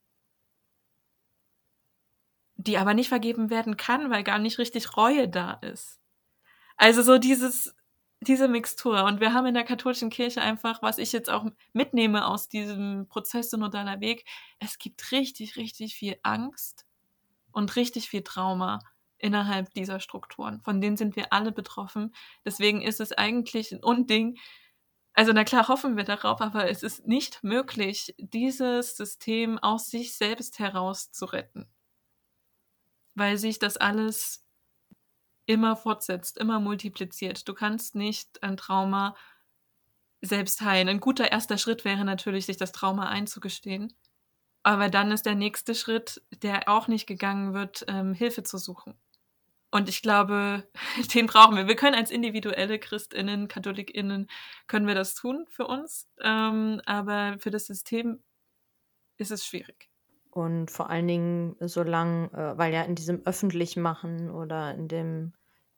Die aber nicht vergeben werden kann, weil gar nicht richtig Reue da ist. Also so diese Mixtur. Und wir haben in der katholischen Kirche einfach, was ich jetzt auch mitnehme aus diesem Prozess synodaler Weg, es gibt richtig, richtig viel Angst und richtig viel Trauma innerhalb dieser Strukturen. Von denen sind wir alle betroffen. Deswegen ist es eigentlich ein Unding. Also na klar hoffen wir darauf, aber es ist nicht möglich, dieses System aus sich selbst heraus zu retten. Weil sich das alles immer fortsetzt, immer multipliziert. Du kannst nicht ein Trauma selbst heilen. Ein guter erster Schritt wäre natürlich, sich das Trauma einzugestehen. Aber dann ist der nächste Schritt, der auch nicht gegangen wird, Hilfe zu suchen. Und ich glaube, den brauchen wir. Wir können als individuelle ChristInnen, KatholikInnen, können wir das tun für uns. Aber für das System ist es schwierig. Und vor allen Dingen weil ja in diesem Öffentlichmachen oder in dem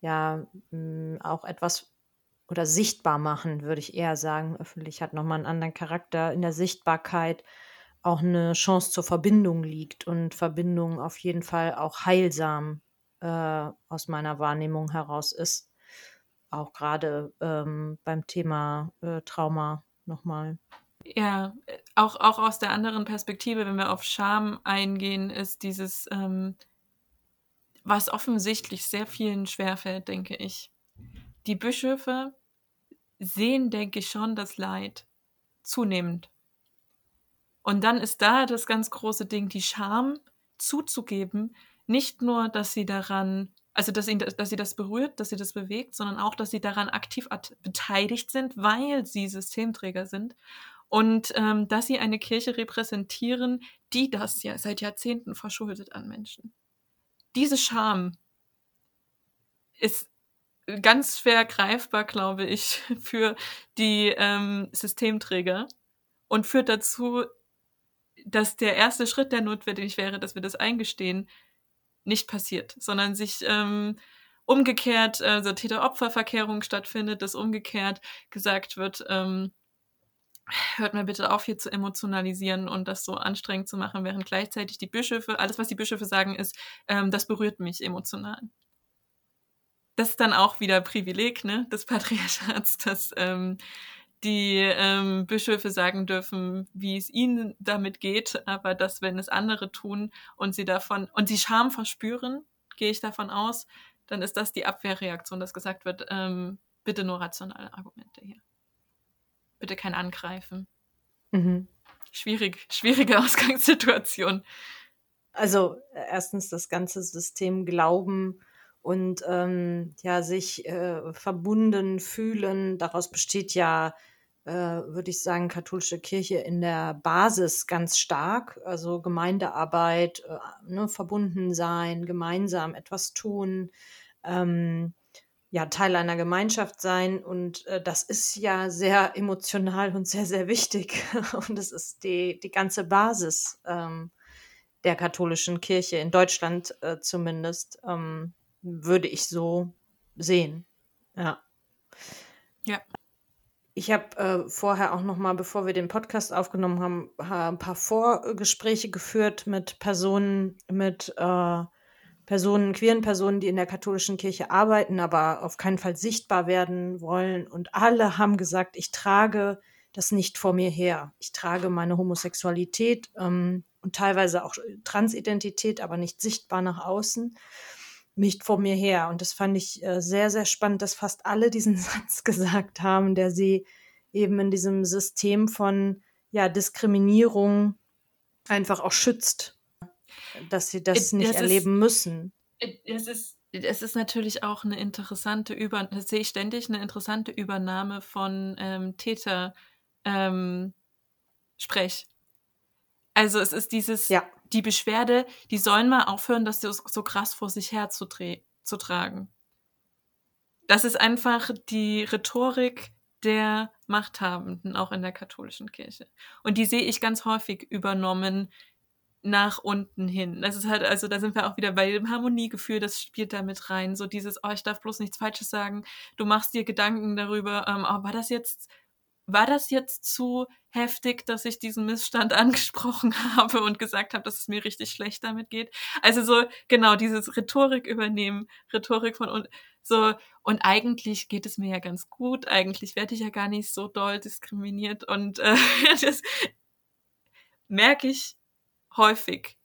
auch etwas oder sichtbar machen, würde ich eher sagen. Öffentlich hat nochmal einen anderen Charakter. In der Sichtbarkeit auch eine Chance zur Verbindung liegt und Verbindung auf jeden Fall auch heilsam aus meiner Wahrnehmung heraus ist. Auch gerade beim Thema Trauma nochmal. Ja, auch aus der anderen Perspektive, wenn wir auf Scham eingehen, ist dieses, was offensichtlich sehr vielen schwerfällt, denke ich. Die Bischöfe sehen, denke ich, schon das Leid zunehmend. Und dann ist da das ganz große Ding, die Scham zuzugeben, nicht nur, dass sie daran, also dass sie das berührt, dass sie das bewegt, sondern auch, dass sie daran aktiv beteiligt sind, weil sie Systemträger sind und dass sie eine Kirche repräsentieren, die das ja seit Jahrzehnten verschuldet an Menschen. Diese Scham ist ganz schwer greifbar, glaube ich, für die Systemträger und führt dazu, dass der erste Schritt, der notwendig wäre, dass wir das eingestehen, nicht passiert, sondern sich umgekehrt Täter-Opfer-Verkehrung stattfindet, dass umgekehrt gesagt wird, hört mal bitte auf, hier zu emotionalisieren und das so anstrengend zu machen, während gleichzeitig die Bischöfe, alles, was die Bischöfe sagen, ist, das berührt mich emotional. Das ist dann auch wieder Privileg, ne, des Patriarchats, dass die Bischöfe sagen dürfen, wie es ihnen damit geht, aber dass, wenn es andere tun und sie Scham verspüren, gehe ich davon aus, dann ist das die Abwehrreaktion, dass gesagt wird, bitte nur rationale Argumente hier. Bitte kein Angreifen. Mhm. Schwierige Ausgangssituation. Also erstens das ganze System Glauben und sich verbunden fühlen. Daraus besteht ja, würde ich sagen, katholische Kirche in der Basis ganz stark. Also Gemeindearbeit, verbunden sein, gemeinsam etwas tun, Teil einer Gemeinschaft sein. Und das ist ja sehr emotional und sehr, sehr wichtig. Und es ist die ganze Basis der katholischen Kirche in Deutschland zumindest, würde ich so sehen. Ja. Ja. Ich habe vorher auch noch mal, bevor wir den Podcast aufgenommen haben, ein paar Vorgespräche geführt mit Personen mit queeren Personen, die in der katholischen Kirche arbeiten, aber auf keinen Fall sichtbar werden wollen. Und alle haben gesagt, ich trage das nicht vor mir her. Ich trage meine Homosexualität und teilweise auch Transidentität, aber nicht sichtbar nach außen, nicht vor mir her. Und das fand ich sehr, sehr spannend, dass fast alle diesen Satz gesagt haben, der sie eben in diesem System von Diskriminierung einfach auch schützt, dass sie das nicht erleben müssen. Es ist natürlich auch eine interessante das sehe ich ständig, eine interessante Übernahme von Täter Sprech. Also es ist die Beschwerde, die sollen mal aufhören, das so krass vor sich her zu tragen. Das ist einfach die Rhetorik der Machthabenden, auch in der katholischen Kirche. Und die sehe ich ganz häufig übernommen nach unten hin. Das ist halt, also da sind wir auch wieder bei dem Harmoniegefühl, das spielt da mit rein. So dieses, ich darf bloß nichts Falsches sagen. Du machst dir Gedanken darüber, war das jetzt zu heftig, dass ich diesen Missstand angesprochen habe und gesagt habe, dass es mir richtig schlecht damit geht? Also so, genau, dieses Rhetorik übernehmen, Rhetorik von so, und eigentlich geht es mir ja ganz gut, eigentlich werde ich ja gar nicht so doll diskriminiert und das merke ich häufig,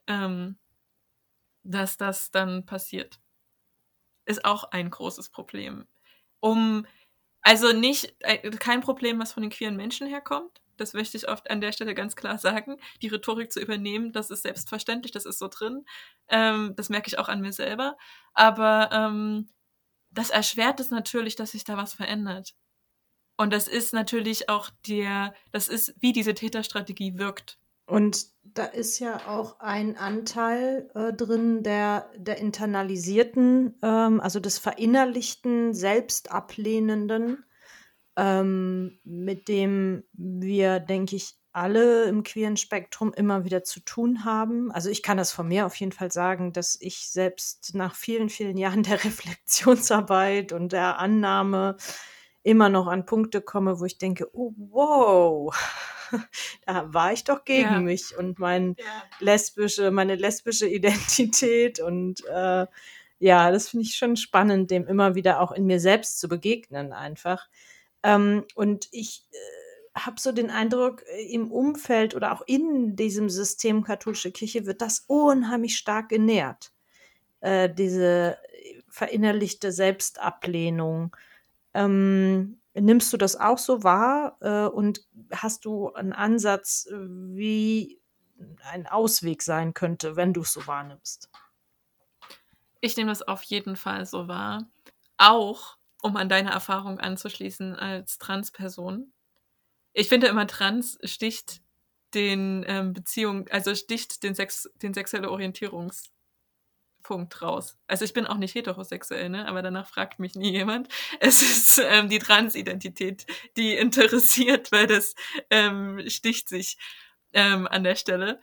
dass das dann passiert. Ist auch ein großes Problem. Also kein Problem, was von den queeren Menschen herkommt. Das möchte ich oft an der Stelle ganz klar sagen. Die Rhetorik zu übernehmen, das ist selbstverständlich, das ist so drin. Das merke ich auch an mir selber. Aber das erschwert es natürlich, dass sich da was verändert. Und das ist natürlich auch das ist, wie diese Täterstrategie wirkt. Und da ist ja auch ein Anteil drin der internalisierten, also des verinnerlichten, selbstablehnenden, mit dem wir, denke ich, alle im queeren Spektrum immer wieder zu tun haben. Also ich kann das von mir auf jeden Fall sagen, dass ich selbst nach vielen, vielen Jahren der Reflexionsarbeit und der Annahme immer noch an Punkte komme, wo ich denke, oh wow, da war ich doch gegen mich und meine lesbische Identität und das finde ich schon spannend, dem immer wieder auch in mir selbst zu begegnen einfach. Und ich habe so den Eindruck, im Umfeld oder auch in diesem System katholische Kirche wird das unheimlich stark genährt. Diese verinnerlichte Selbstablehnung. Nimmst du das auch so wahr und hast du einen Ansatz, wie ein Ausweg sein könnte, wenn du es so wahrnimmst? Ich nehme das auf jeden Fall so wahr. Auch, um an deine Erfahrung anzuschließen als Transperson. Ich finde immer, trans sticht den sticht den sexuelle Orientierungspunkt raus. Also ich bin auch nicht heterosexuell, ne? Aber danach fragt mich nie jemand. Es ist die Transidentität, die interessiert, weil das sticht sich an der Stelle.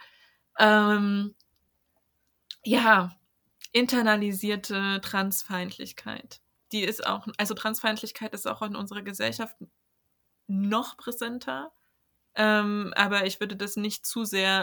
Internalisierte Transfeindlichkeit. Die ist auch, also Transfeindlichkeit ist auch in unserer Gesellschaft noch präsenter, aber ich würde das nicht zu sehr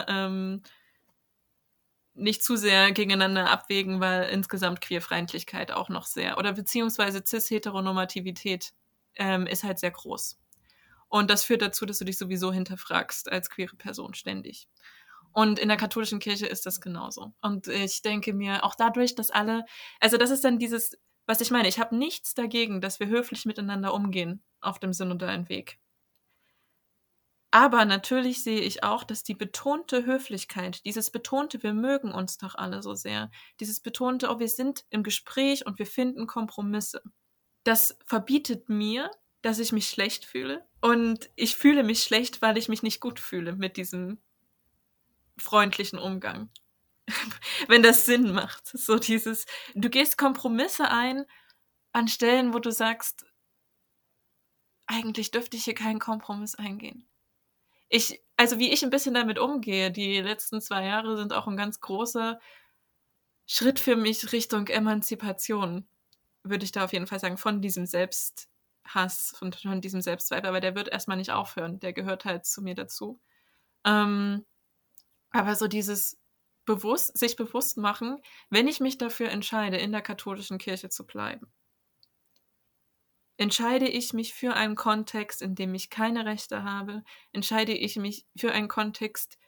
gegeneinander abwägen, weil insgesamt Queerfeindlichkeit auch noch sehr, oder beziehungsweise Cis-Heteronormativität ist halt sehr groß. Und das führt dazu, dass du dich sowieso hinterfragst als queere Person ständig. Und in der katholischen Kirche ist das genauso. Und ich denke mir, auch dadurch, dass das ist dann dieses, was ich meine, ich habe nichts dagegen, dass wir höflich miteinander umgehen auf dem synodalen Weg. Aber natürlich sehe ich auch, dass die betonte Höflichkeit, dieses betonte, wir mögen uns doch alle so sehr, dieses betonte, wir sind im Gespräch und wir finden Kompromisse, das verbietet mir, dass ich mich schlecht fühle. Und ich fühle mich schlecht, weil ich mich nicht gut fühle mit diesem freundlichen Umgang. Wenn das Sinn macht. So dieses, du gehst Kompromisse ein an Stellen, wo du sagst, eigentlich dürfte ich hier keinen Kompromiss eingehen. Wie ich ein bisschen damit umgehe, die letzten 2 Jahre sind auch ein ganz großer Schritt für mich Richtung Emanzipation, würde ich da auf jeden Fall sagen, von diesem Selbsthass, von diesem Selbstzweifel, aber der wird erstmal nicht aufhören, der gehört halt zu mir dazu. Aber so dieses sich bewusst machen, wenn ich mich dafür entscheide, in der katholischen Kirche zu bleiben, entscheide ich mich für einen Kontext, in dem ich keine Rechte habe, entscheide ich mich für einen Kontext,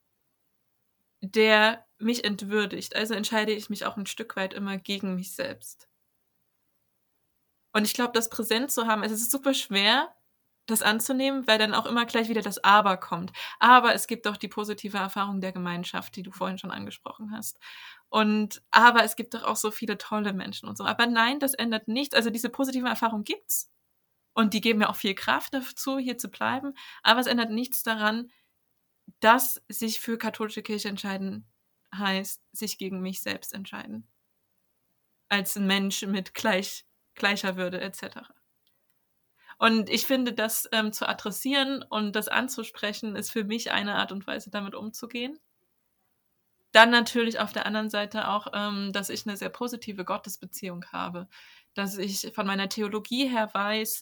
der mich entwürdigt, also entscheide ich mich auch ein Stück weit immer gegen mich selbst. Und ich glaube, das präsent zu haben, es ist super schwer, das anzunehmen, weil dann auch immer gleich wieder das Aber kommt. Aber es gibt doch die positive Erfahrung der Gemeinschaft, die du vorhin schon angesprochen hast. Aber es gibt doch auch so viele tolle Menschen und so. Aber nein, das ändert nichts. Also diese positive Erfahrung gibt's. Und die geben mir auch viel Kraft dazu, hier zu bleiben. Aber es ändert nichts daran, dass sich für katholische Kirche entscheiden heißt, sich gegen mich selbst entscheiden. Als ein Mensch mit gleicher Würde etc. Und ich finde, das zu adressieren und das anzusprechen, ist für mich eine Art und Weise, damit umzugehen. Dann natürlich auf der anderen Seite auch, dass ich eine sehr positive Gottesbeziehung habe. Dass ich von meiner Theologie her weiß,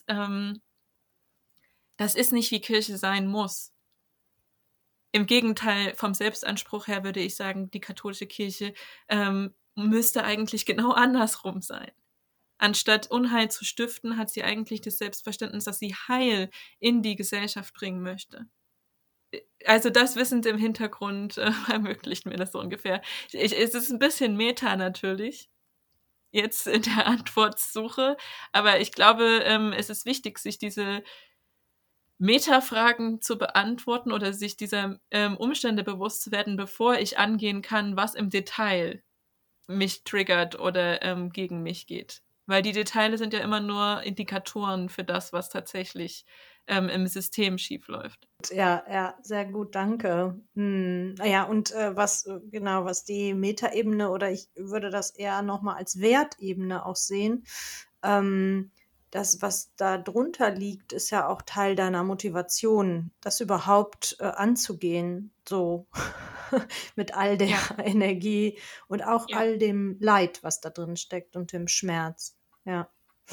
das ist nicht, wie Kirche sein muss. Im Gegenteil, vom Selbstanspruch her würde ich sagen, die katholische Kirche müsste eigentlich genau andersrum sein. Anstatt Unheil zu stiften, hat sie eigentlich das Selbstverständnis, dass sie Heil in die Gesellschaft bringen möchte. Also das wissend im Hintergrund ermöglicht mir das so ungefähr. Es ist ein bisschen Meta natürlich, jetzt in der Antwortsuche, aber ich glaube, es ist wichtig, sich diese Metafragen zu beantworten oder sich dieser Umstände bewusst zu werden, bevor ich angehen kann, was im Detail mich triggert oder gegen mich geht. Weil die Details sind ja immer nur Indikatoren für das, was tatsächlich im System schiefläuft. Ja, sehr gut, danke. Naja, und was die Metaebene, oder ich würde das eher nochmal als Wertebene auch sehen, das, was da drunter liegt, ist ja auch Teil deiner Motivation, das überhaupt anzugehen, so mit all der Energie und auch all dem Leid, was da drin steckt und dem Schmerz. Ja.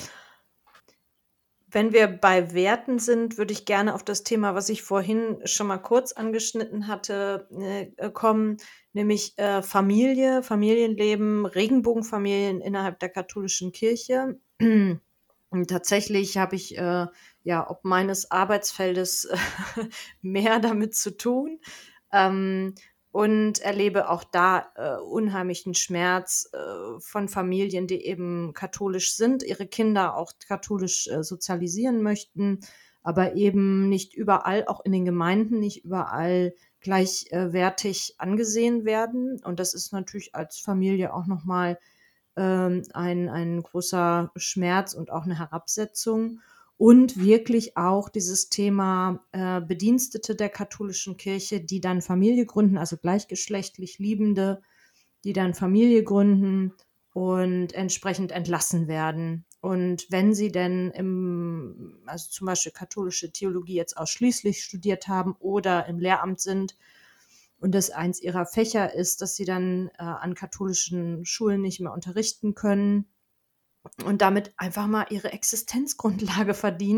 Wenn wir bei Werten sind, würde ich gerne auf das Thema, was ich vorhin schon mal kurz angeschnitten hatte, kommen, nämlich Familie, Familienleben, Regenbogenfamilien innerhalb der katholischen Kirche. Und tatsächlich habe ich ob meines Arbeitsfeldes mehr damit zu tun. Und erlebe auch da unheimlichen Schmerz von Familien, die eben katholisch sind, ihre Kinder auch katholisch sozialisieren möchten, aber eben nicht überall, auch in den Gemeinden, nicht überall gleichwertig angesehen werden. Und das ist natürlich als Familie auch nochmal ein großer Schmerz und auch eine Herabsetzung. Und wirklich auch dieses Thema Bedienstete der katholischen Kirche, die dann Familie gründen, also gleichgeschlechtlich Liebende, die dann Familie gründen und entsprechend entlassen werden. Und wenn sie denn also zum Beispiel katholische Theologie jetzt ausschließlich studiert haben oder im Lehramt sind und das eins ihrer Fächer ist, dass sie dann an katholischen Schulen nicht mehr unterrichten können, und damit einfach mal ihre Existenzgrundlage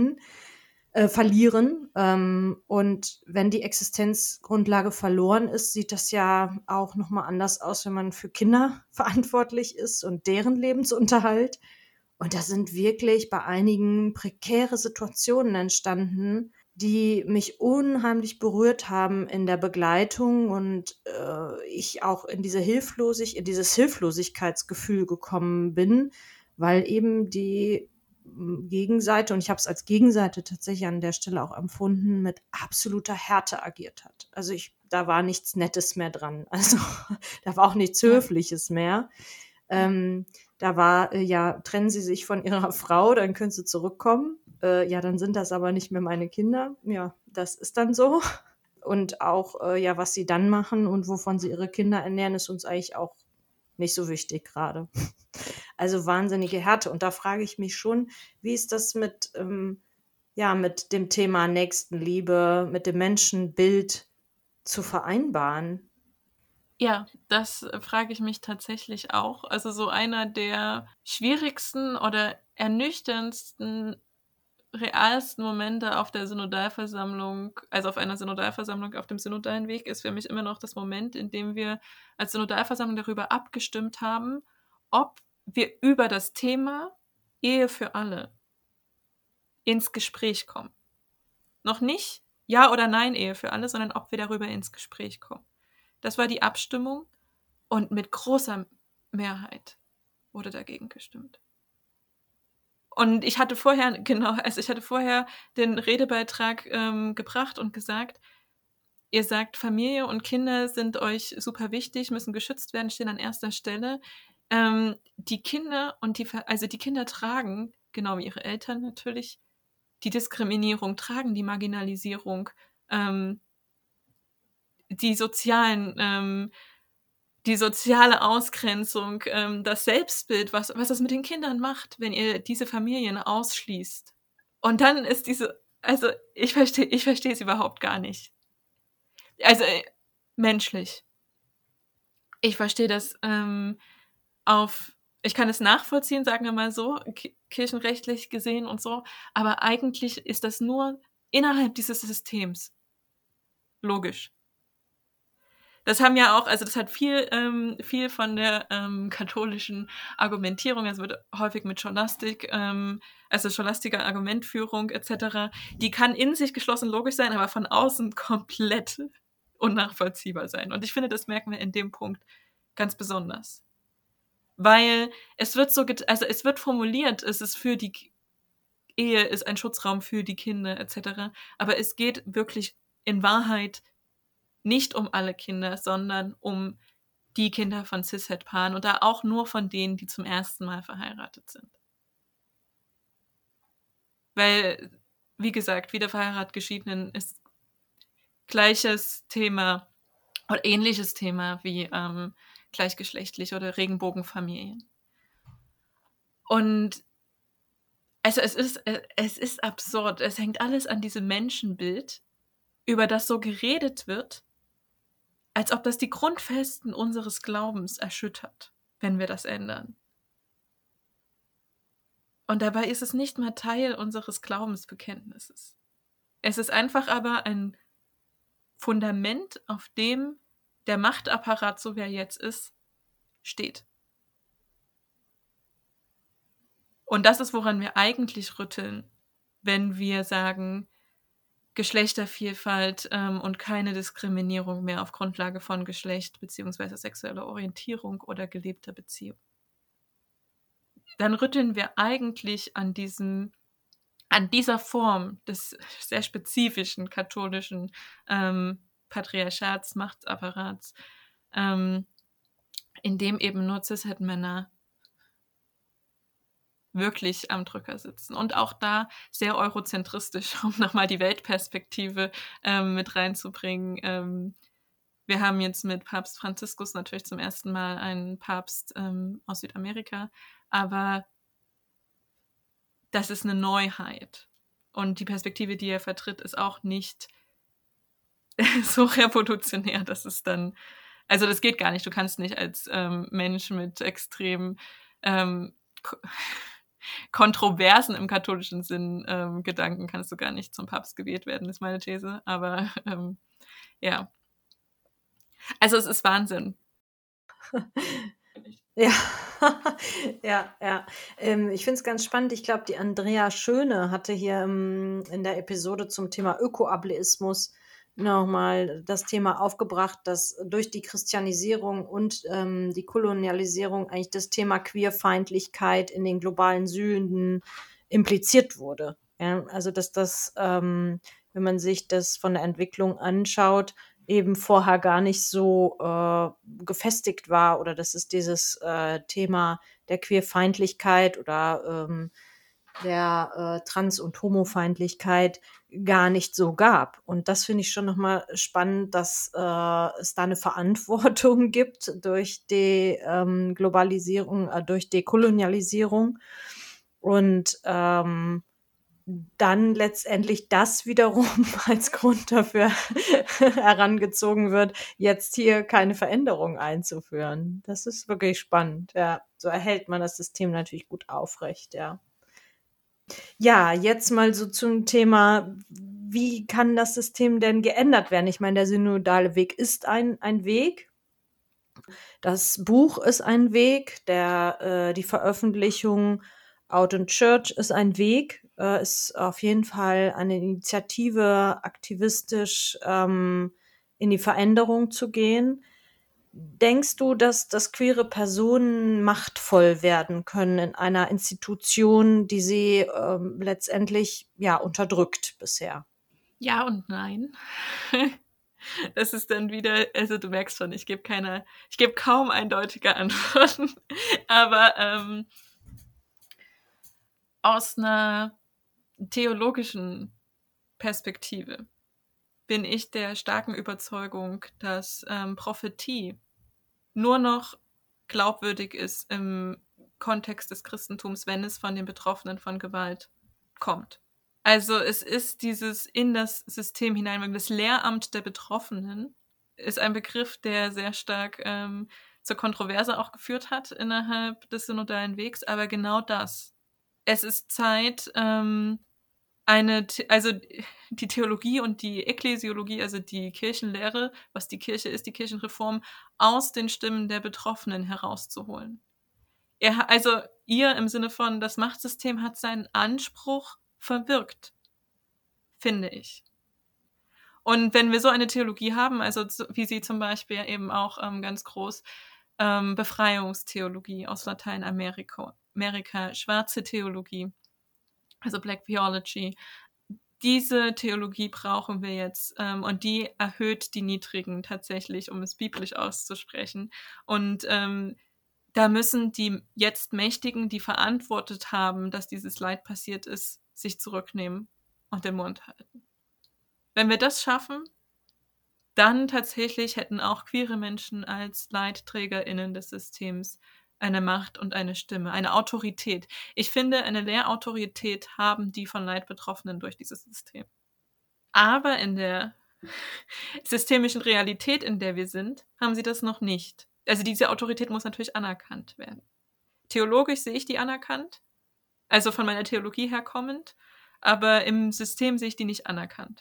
verlieren. Und wenn die Existenzgrundlage verloren ist, sieht das ja auch nochmal anders aus, wenn man für Kinder verantwortlich ist und deren Lebensunterhalt. Und da sind wirklich bei einigen prekäre Situationen entstanden, die mich unheimlich berührt haben in der Begleitung und ich auch in dieses Hilflosigkeitsgefühl gekommen bin, weil eben die Gegenseite, und ich habe es als Gegenseite tatsächlich an der Stelle auch empfunden, mit absoluter Härte agiert hat. Also da war nichts Nettes mehr dran. Also da war auch nichts Höfliches mehr. Da war, trennen Sie sich von Ihrer Frau, dann können Sie zurückkommen. Dann sind das aber nicht mehr meine Kinder. Ja, das ist dann so. Und auch, was Sie dann machen und wovon Sie Ihre Kinder ernähren, ist uns eigentlich auch nicht so wichtig gerade. Also wahnsinnige Härte. Und da frage ich mich schon, wie ist das mit dem Thema Nächstenliebe, mit dem Menschenbild zu vereinbaren? Ja, das frage ich mich tatsächlich auch. Also so einer der schwierigsten oder ernüchterndsten realsten Momente auf der Synodalversammlung, also auf einer Synodalversammlung auf dem synodalen Weg, ist für mich immer noch das Moment, in dem wir als Synodalversammlung darüber abgestimmt haben, ob wir über das Thema Ehe für alle ins Gespräch kommen. Noch nicht Ja oder Nein Ehe für alle, sondern ob wir darüber ins Gespräch kommen. Das war die Abstimmung und mit großer Mehrheit wurde dagegen gestimmt. Und ich hatte vorher den Redebeitrag gebracht und gesagt, ihr sagt, Familie und Kinder sind euch super wichtig, müssen geschützt werden, stehen an erster Stelle. Die Kinder die Kinder tragen, genau wie ihre Eltern natürlich, die Diskriminierung, tragen die Marginalisierung, die soziale Ausgrenzung, das Selbstbild, was das mit den Kindern macht, wenn ihr diese Familien ausschließt. Und dann ist ich verstehe es überhaupt gar nicht. Also menschlich. Ich verstehe das ich kann es nachvollziehen, sagen wir mal so, kirchenrechtlich gesehen und so, aber eigentlich ist das nur innerhalb dieses Systems logisch. Das haben ja auch, also das hat viel von der katholischen Argumentierung, es wird häufig mit Scholastik, also scholastiker Argumentführung etc., die kann in sich geschlossen logisch sein, aber von außen komplett unnachvollziehbar sein. Und ich finde, das merken wir in dem Punkt ganz besonders. Weil es wird es wird formuliert, es ist für die Ehe, ist ein Schutzraum für die Kinder etc., aber es geht wirklich in Wahrheit nicht um alle Kinder, sondern um die Kinder von Cis-Het-Paaren und da auch nur von denen, die zum ersten Mal verheiratet sind. Weil, wie gesagt, wiederverheiratet Geschiedenen ist gleiches Thema oder ähnliches Thema wie gleichgeschlechtliche oder Regenbogenfamilien. Und also es ist absurd. Es hängt alles an diesem Menschenbild, über das so geredet wird, als ob das die Grundfesten unseres Glaubens erschüttert, wenn wir das ändern. Und dabei ist es nicht mal Teil unseres Glaubensbekenntnisses. Es ist einfach aber ein Fundament, auf dem der Machtapparat, so wie er jetzt ist, steht. Und das ist, woran wir eigentlich rütteln, wenn wir sagen, Geschlechtervielfalt und keine Diskriminierung mehr auf Grundlage von Geschlecht bzw. sexueller Orientierung oder gelebter Beziehung. Dann rütteln wir eigentlich an dieser Form des sehr spezifischen katholischen Patriarchats, Machtapparats, in dem eben nur Cis-Het-Männer wirklich am Drücker sitzen. Und auch da sehr eurozentristisch, um nochmal die Weltperspektive mit reinzubringen. Wir haben jetzt mit Papst Franziskus natürlich zum ersten Mal einen Papst aus Südamerika, aber das ist eine Neuheit. Und die Perspektive, die er vertritt, ist auch nicht so revolutionär, dass es dann, also das geht gar nicht. Du kannst nicht als Mensch mit extrem Kontroversen im katholischen Sinn Gedanken, kannst du gar nicht zum Papst gewählt werden, ist meine These. Aber ja. Also es ist Wahnsinn. Ja, ja. Ich finde es ganz spannend. Ich glaube, die Andrea Schöne hatte hier in der Episode zum Thema Ökoableismus nochmal das Thema aufgebracht, dass durch die Christianisierung und die Kolonialisierung eigentlich das Thema Queerfeindlichkeit in den globalen Süden impliziert wurde. Ja? Also dass das, wenn man sich das von der Entwicklung anschaut, eben vorher gar nicht so gefestigt war oder dass es dieses Thema der Queerfeindlichkeit oder der Trans- und Homofeindlichkeit gar nicht so gab. Und das finde ich schon nochmal spannend, dass es da eine Verantwortung gibt durch die Globalisierung, durch die Kolonialisierung und dann letztendlich das wiederum als Grund dafür herangezogen wird, jetzt hier keine Veränderung einzuführen. Das ist wirklich spannend, ja. So erhält man das System natürlich gut aufrecht, ja. Ja, jetzt mal so zum Thema, wie kann das System denn geändert werden? Ich meine, der synodale Weg ist ein Weg. Das Buch ist ein Weg, die Veröffentlichung Out in Church ist ein Weg, ist auf jeden Fall eine Initiative, aktivistisch in die Veränderung zu gehen. Denkst du, dass queere Personen machtvoll werden können in einer Institution, die sie letztendlich ja unterdrückt bisher? Ja und nein. Das ist dann wieder, also du merkst schon, ich gebe kaum eindeutige Antworten. Aber aus einer theologischen Perspektive bin ich der starken Überzeugung, dass Prophetie nur noch glaubwürdig ist im Kontext des Christentums, wenn es von den Betroffenen von Gewalt kommt. Also es ist dieses in das System hineinwirken. Das Lehramt der Betroffenen ist ein Begriff, der sehr stark zur Kontroverse auch geführt hat innerhalb des synodalen Wegs, aber genau das. Es ist Zeit, also die Theologie und die Ekklesiologie, also die Kirchenlehre, was die Kirche ist, die Kirchenreform, aus den Stimmen der Betroffenen herauszuholen. Ihr im Sinne von, das Machtsystem hat seinen Anspruch verwirkt, finde ich. Und wenn wir so eine Theologie haben, also wie sie zum Beispiel eben auch ganz groß Befreiungstheologie aus Lateinamerika, schwarze Theologie, also Black Theology, diese Theologie brauchen wir jetzt und die erhöht die Niedrigen tatsächlich, um es biblisch auszusprechen. Und da müssen die jetzt Mächtigen, die verantwortet haben, dass dieses Leid passiert ist, sich zurücknehmen und den Mund halten. Wenn wir das schaffen, dann tatsächlich hätten auch queere Menschen als LeidträgerInnen des Systems eine Macht und eine Stimme, eine Autorität. Ich finde, eine Lehrautorität haben die von Leidbetroffenen durch dieses System. Aber in der systemischen Realität, in der wir sind, haben sie das noch nicht. Also diese Autorität muss natürlich anerkannt werden. Theologisch sehe ich die anerkannt, also von meiner Theologie her kommend, aber im System sehe ich die nicht anerkannt.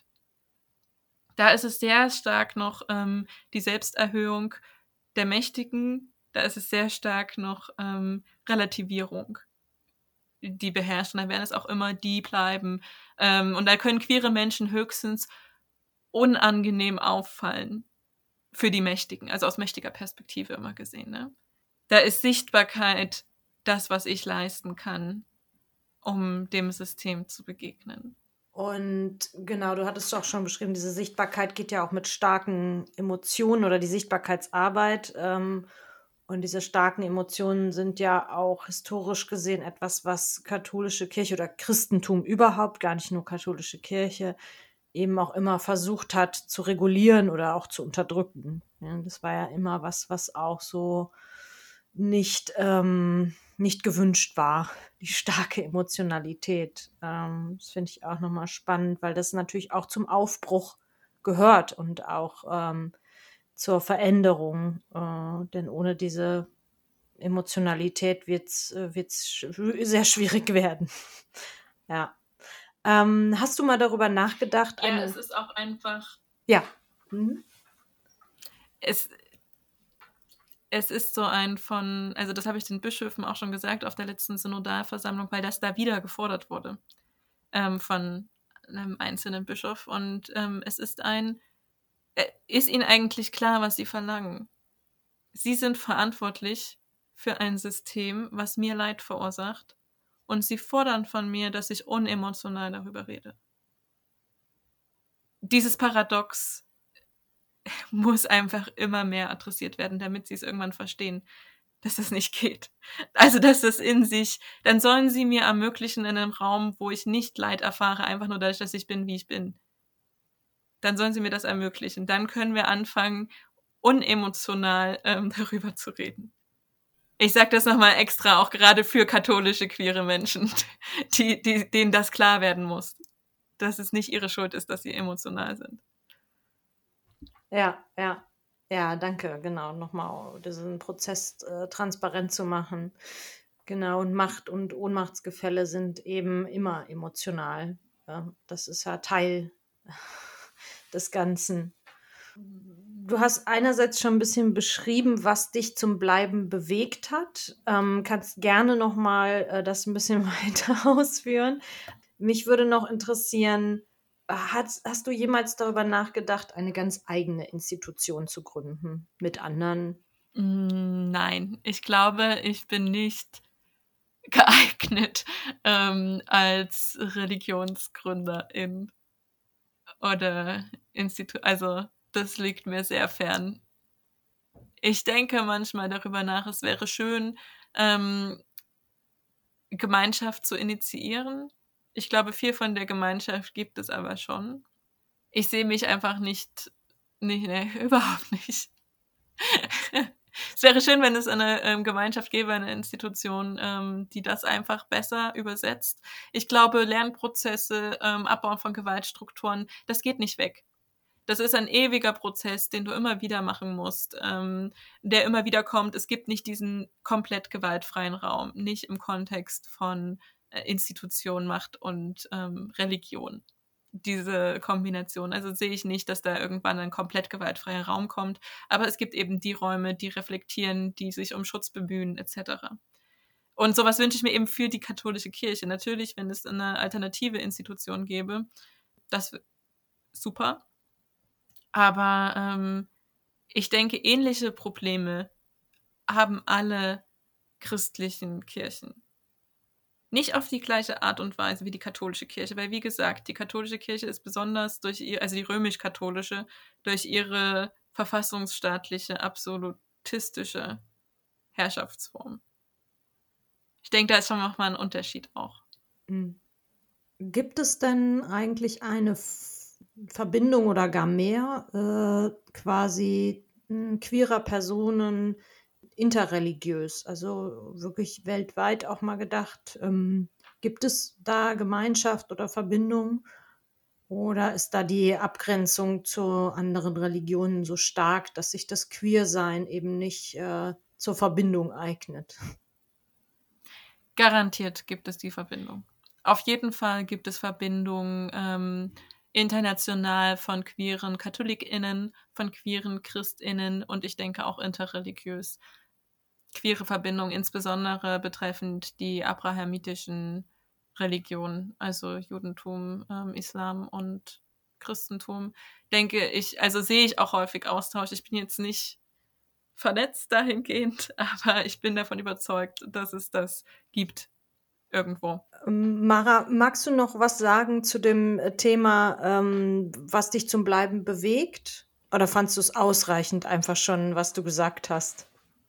Da ist es sehr stark noch die Selbsterhöhung der Mächtigen, da ist es sehr stark noch Relativierung, die beherrscht. Und dann werden es auch immer die bleiben. Und da können queere Menschen höchstens unangenehm auffallen für die Mächtigen, also aus mächtiger Perspektive immer gesehen. Ne? Da ist Sichtbarkeit das, was ich leisten kann, um dem System zu begegnen. Und genau, du hattest auch schon beschrieben, diese Sichtbarkeit geht ja auch mit starken Emotionen oder die Sichtbarkeitsarbeit. Und diese starken Emotionen sind ja auch historisch gesehen etwas, was katholische Kirche oder Christentum überhaupt, gar nicht nur katholische Kirche, eben auch immer versucht hat zu regulieren oder auch zu unterdrücken. Ja, das war ja immer was auch so nicht gewünscht war, die starke Emotionalität. Das finde ich auch nochmal spannend, weil das natürlich auch zum Aufbruch gehört und auch zur Veränderung. Denn ohne diese Emotionalität wird's sehr schwierig werden. Ja. Hast du mal darüber nachgedacht? Ja, es ist auch einfach. Ja. Mhm. Es ist so also das habe ich den Bischöfen auch schon gesagt auf der letzten Synodalversammlung, weil das da wieder gefordert wurde von einem einzelnen Bischof. Und es ist ist Ihnen eigentlich klar, was Sie verlangen? Sie sind verantwortlich für ein System, was mir Leid verursacht. Und Sie fordern von mir, dass ich unemotional darüber rede. Dieses Paradox muss einfach immer mehr adressiert werden, damit sie es irgendwann verstehen, dass das nicht geht. Also, dass das in sich, dann sollen sie mir ermöglichen in einem Raum, wo ich nicht Leid erfahre, einfach nur dadurch, dass ich bin, wie ich bin. Dann sollen sie mir das ermöglichen. Dann können wir anfangen, unemotional darüber zu reden. Ich sage das nochmal extra, auch gerade für katholische queere Menschen, denen das klar werden muss, dass es nicht ihre Schuld ist, dass sie emotional sind. Ja, danke, genau, nochmal diesen Prozess transparent zu machen. Genau, und Macht- und Ohnmachtsgefälle sind eben immer emotional. Das ist ja Teil des Ganzen. Du hast einerseits schon ein bisschen beschrieben, was dich zum Bleiben bewegt hat. Kannst gerne noch mal das ein bisschen weiter ausführen. Mich würde noch interessieren, hast du jemals darüber nachgedacht, eine ganz eigene Institution zu gründen mit anderen? Nein, ich glaube, ich bin nicht geeignet als Religionsgründerin oder also das liegt mir sehr fern. Ich denke manchmal darüber nach, es wäre schön, ähm, Gemeinschaft zu initiieren. Ich glaube, viel von der Gemeinschaft gibt es aber schon. Ich sehe mich einfach nicht, ne, überhaupt nicht. Es wäre schön, wenn es eine Gemeinschaft gäbe, eine Institution, die das einfach besser übersetzt. Ich glaube, Lernprozesse, Abbau von Gewaltstrukturen, das geht nicht weg. Das ist ein ewiger Prozess, den du immer wieder machen musst, der immer wieder kommt. Es gibt nicht diesen komplett gewaltfreien Raum, nicht im Kontext von Institution, Macht und Religion. Diese Kombination. Also sehe ich nicht, dass da irgendwann ein komplett gewaltfreier Raum kommt. Aber es gibt eben die Räume, die reflektieren, die sich um Schutz bemühen, etc. Und sowas wünsche ich mir eben für die katholische Kirche. Natürlich, wenn es eine alternative Institution gäbe, das wäre super. Aber ich denke, ähnliche Probleme haben alle christlichen Kirchen. Nicht auf die gleiche Art und Weise wie die katholische Kirche, weil wie gesagt, die katholische Kirche ist besonders also die römisch-katholische, durch ihre verfassungsstaatliche, absolutistische Herrschaftsform. Ich denke, da ist schon nochmal ein Unterschied auch. Hm. Gibt es denn eigentlich eine Verbindung oder gar mehr quasi queerer Personen interreligiös, also wirklich weltweit auch mal gedacht? Gibt es da Gemeinschaft oder Verbindung? Oder ist da die Abgrenzung zu anderen Religionen so stark, dass sich das Queersein eben nicht zur Verbindung eignet? Garantiert gibt es die Verbindung. Auf jeden Fall gibt es Verbindungen international von queeren KatholikInnen, von queeren ChristInnen und ich denke auch interreligiös. Queere Verbindungen, insbesondere betreffend die abrahamitischen Religionen, also Judentum, Islam und Christentum, denke ich, also sehe ich auch häufig Austausch. Ich bin jetzt nicht vernetzt dahingehend, aber ich bin davon überzeugt, dass es das gibt irgendwo. Mara, magst du noch was sagen zu dem Thema, was dich zum Bleiben bewegt? Oder fandst du es ausreichend einfach schon, was du gesagt hast?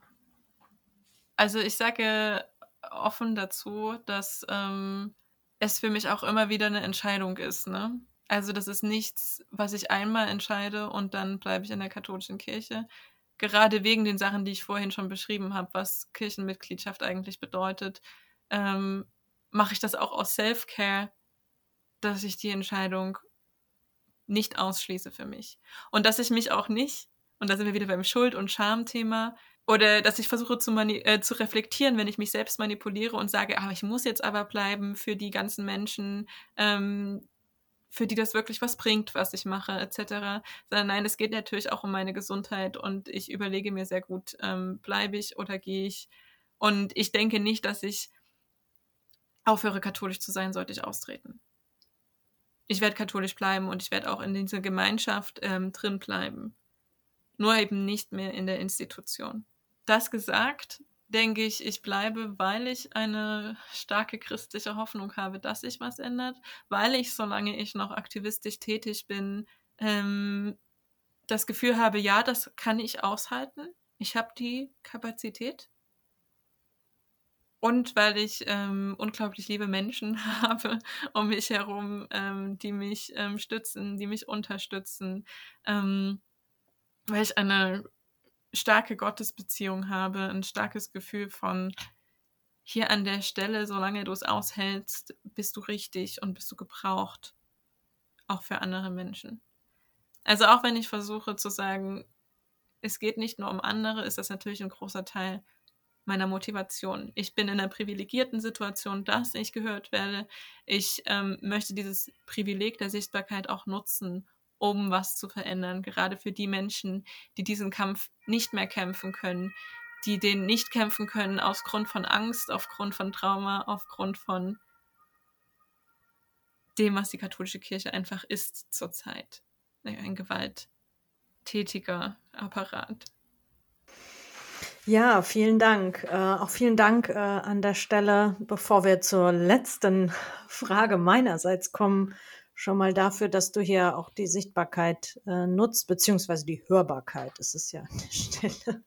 Also ich sage offen dazu, dass es für mich auch immer wieder eine Entscheidung ist, ne? Also das ist nichts, was ich einmal entscheide und dann bleibe ich in der katholischen Kirche. Gerade wegen den Sachen, die ich vorhin schon beschrieben habe, was Kirchenmitgliedschaft eigentlich bedeutet, mache ich das auch aus Self-Care, dass ich die Entscheidung nicht ausschließe für mich. Und dass ich mich auch nicht, und da sind wir wieder beim Schuld- und Schamthema, oder dass ich versuche zu reflektieren, wenn ich mich selbst manipuliere und sage, ich muss jetzt aber bleiben für die ganzen Menschen, für die das wirklich was bringt, was ich mache, etc. Sondern nein, es geht natürlich auch um meine Gesundheit und ich überlege mir sehr gut, bleibe ich oder gehe ich. Und ich denke nicht, dass ich aufhöre, katholisch zu sein, sollte ich austreten. Ich werde katholisch bleiben und ich werde auch in dieser Gemeinschaft drin bleiben. Nur eben nicht mehr in der Institution. Das gesagt, denke ich, ich bleibe, weil ich eine starke christliche Hoffnung habe, dass sich was ändert, weil ich, solange ich noch aktivistisch tätig bin, das Gefühl habe, ja, das kann ich aushalten. Ich habe die Kapazität. Und weil ich unglaublich liebe Menschen habe um mich herum, die mich stützen, die mich unterstützen, weil ich eine starke Gottesbeziehung habe, ein starkes Gefühl von hier an der Stelle, solange du es aushältst, bist du richtig und bist du gebraucht, auch für andere Menschen. Also auch wenn ich versuche zu sagen, es geht nicht nur um andere, ist das natürlich ein großer Teil meiner Motivation. Ich bin in einer privilegierten Situation, dass ich gehört werde. Ich möchte dieses Privileg der Sichtbarkeit auch nutzen, um was zu verändern, gerade für die Menschen, die diesen Kampf nicht mehr kämpfen können, die den nicht kämpfen können aufgrund von Angst, aufgrund von Trauma, aufgrund von dem, was die katholische Kirche einfach ist zurzeit. Ein gewalttätiger Apparat. Ja, vielen Dank. Auch vielen Dank an der Stelle, bevor wir zur letzten Frage meinerseits kommen, schon mal dafür, dass du hier auch die Sichtbarkeit nutzt, beziehungsweise die Hörbarkeit. Das ist ja an der Stelle.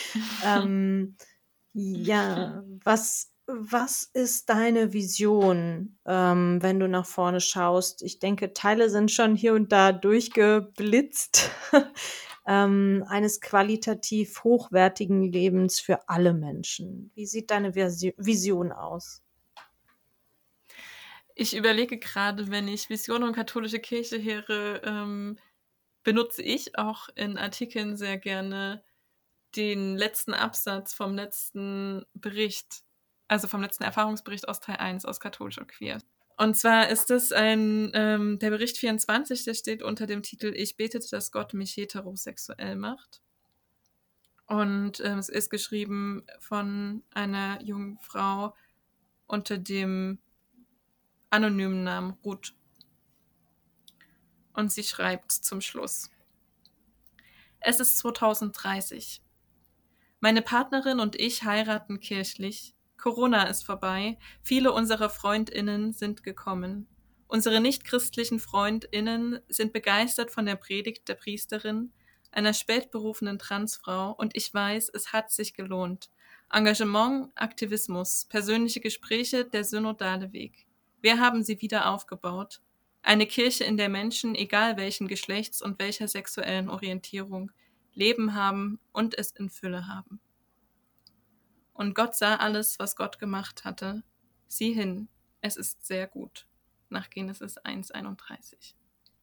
Ja, was ist deine Vision, wenn du nach vorne schaust? Ich denke, Teile sind schon hier und da durchgeblitzt. Eines qualitativ hochwertigen Lebens für alle Menschen. Wie sieht deine Vision aus? Ich überlege gerade, wenn ich Vision und katholische Kirche höre, benutze ich auch in Artikeln sehr gerne den letzten Absatz vom letzten Bericht, also vom letzten Erfahrungsbericht aus Teil 1 aus Katholisch und Queer. Und zwar ist es der Bericht 24, der steht unter dem Titel Ich betete, dass Gott mich heterosexuell macht. Und es ist geschrieben von einer jungen Frau unter dem anonymen Namen Ruth. Und sie schreibt zum Schluss: Es ist 2030. Meine Partnerin und ich heiraten kirchlich. Corona ist vorbei. Viele unserer FreundInnen sind gekommen. Unsere nichtchristlichen FreundInnen sind begeistert von der Predigt der Priesterin, einer spätberufenen Transfrau, und ich weiß, es hat sich gelohnt. Engagement, Aktivismus, persönliche Gespräche, der synodale Weg. Wir haben sie wieder aufgebaut. Eine Kirche, in der Menschen, egal welchen Geschlechts und welcher sexuellen Orientierung, Leben haben und es in Fülle haben. Und Gott sah alles, was Gott gemacht hatte. Sieh hin, es ist sehr gut. Nach Genesis 1,31.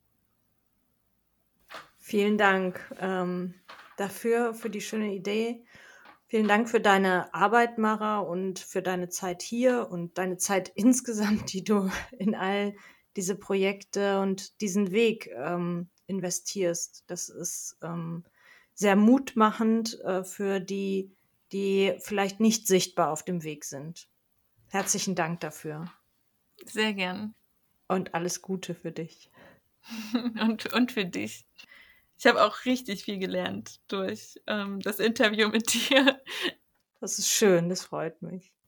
Vielen Dank dafür, für die schöne Idee. Vielen Dank für deine Arbeit, Mara, und für deine Zeit hier und deine Zeit insgesamt, die du in all diese Projekte und diesen Weg investierst. Das ist sehr mutmachend für die, die vielleicht nicht sichtbar auf dem Weg sind. Herzlichen Dank dafür Sehr gern. und alles Gute für dich. Und für dich. Ich habe auch richtig viel gelernt durch das Interview mit dir. Das ist schön, das freut mich.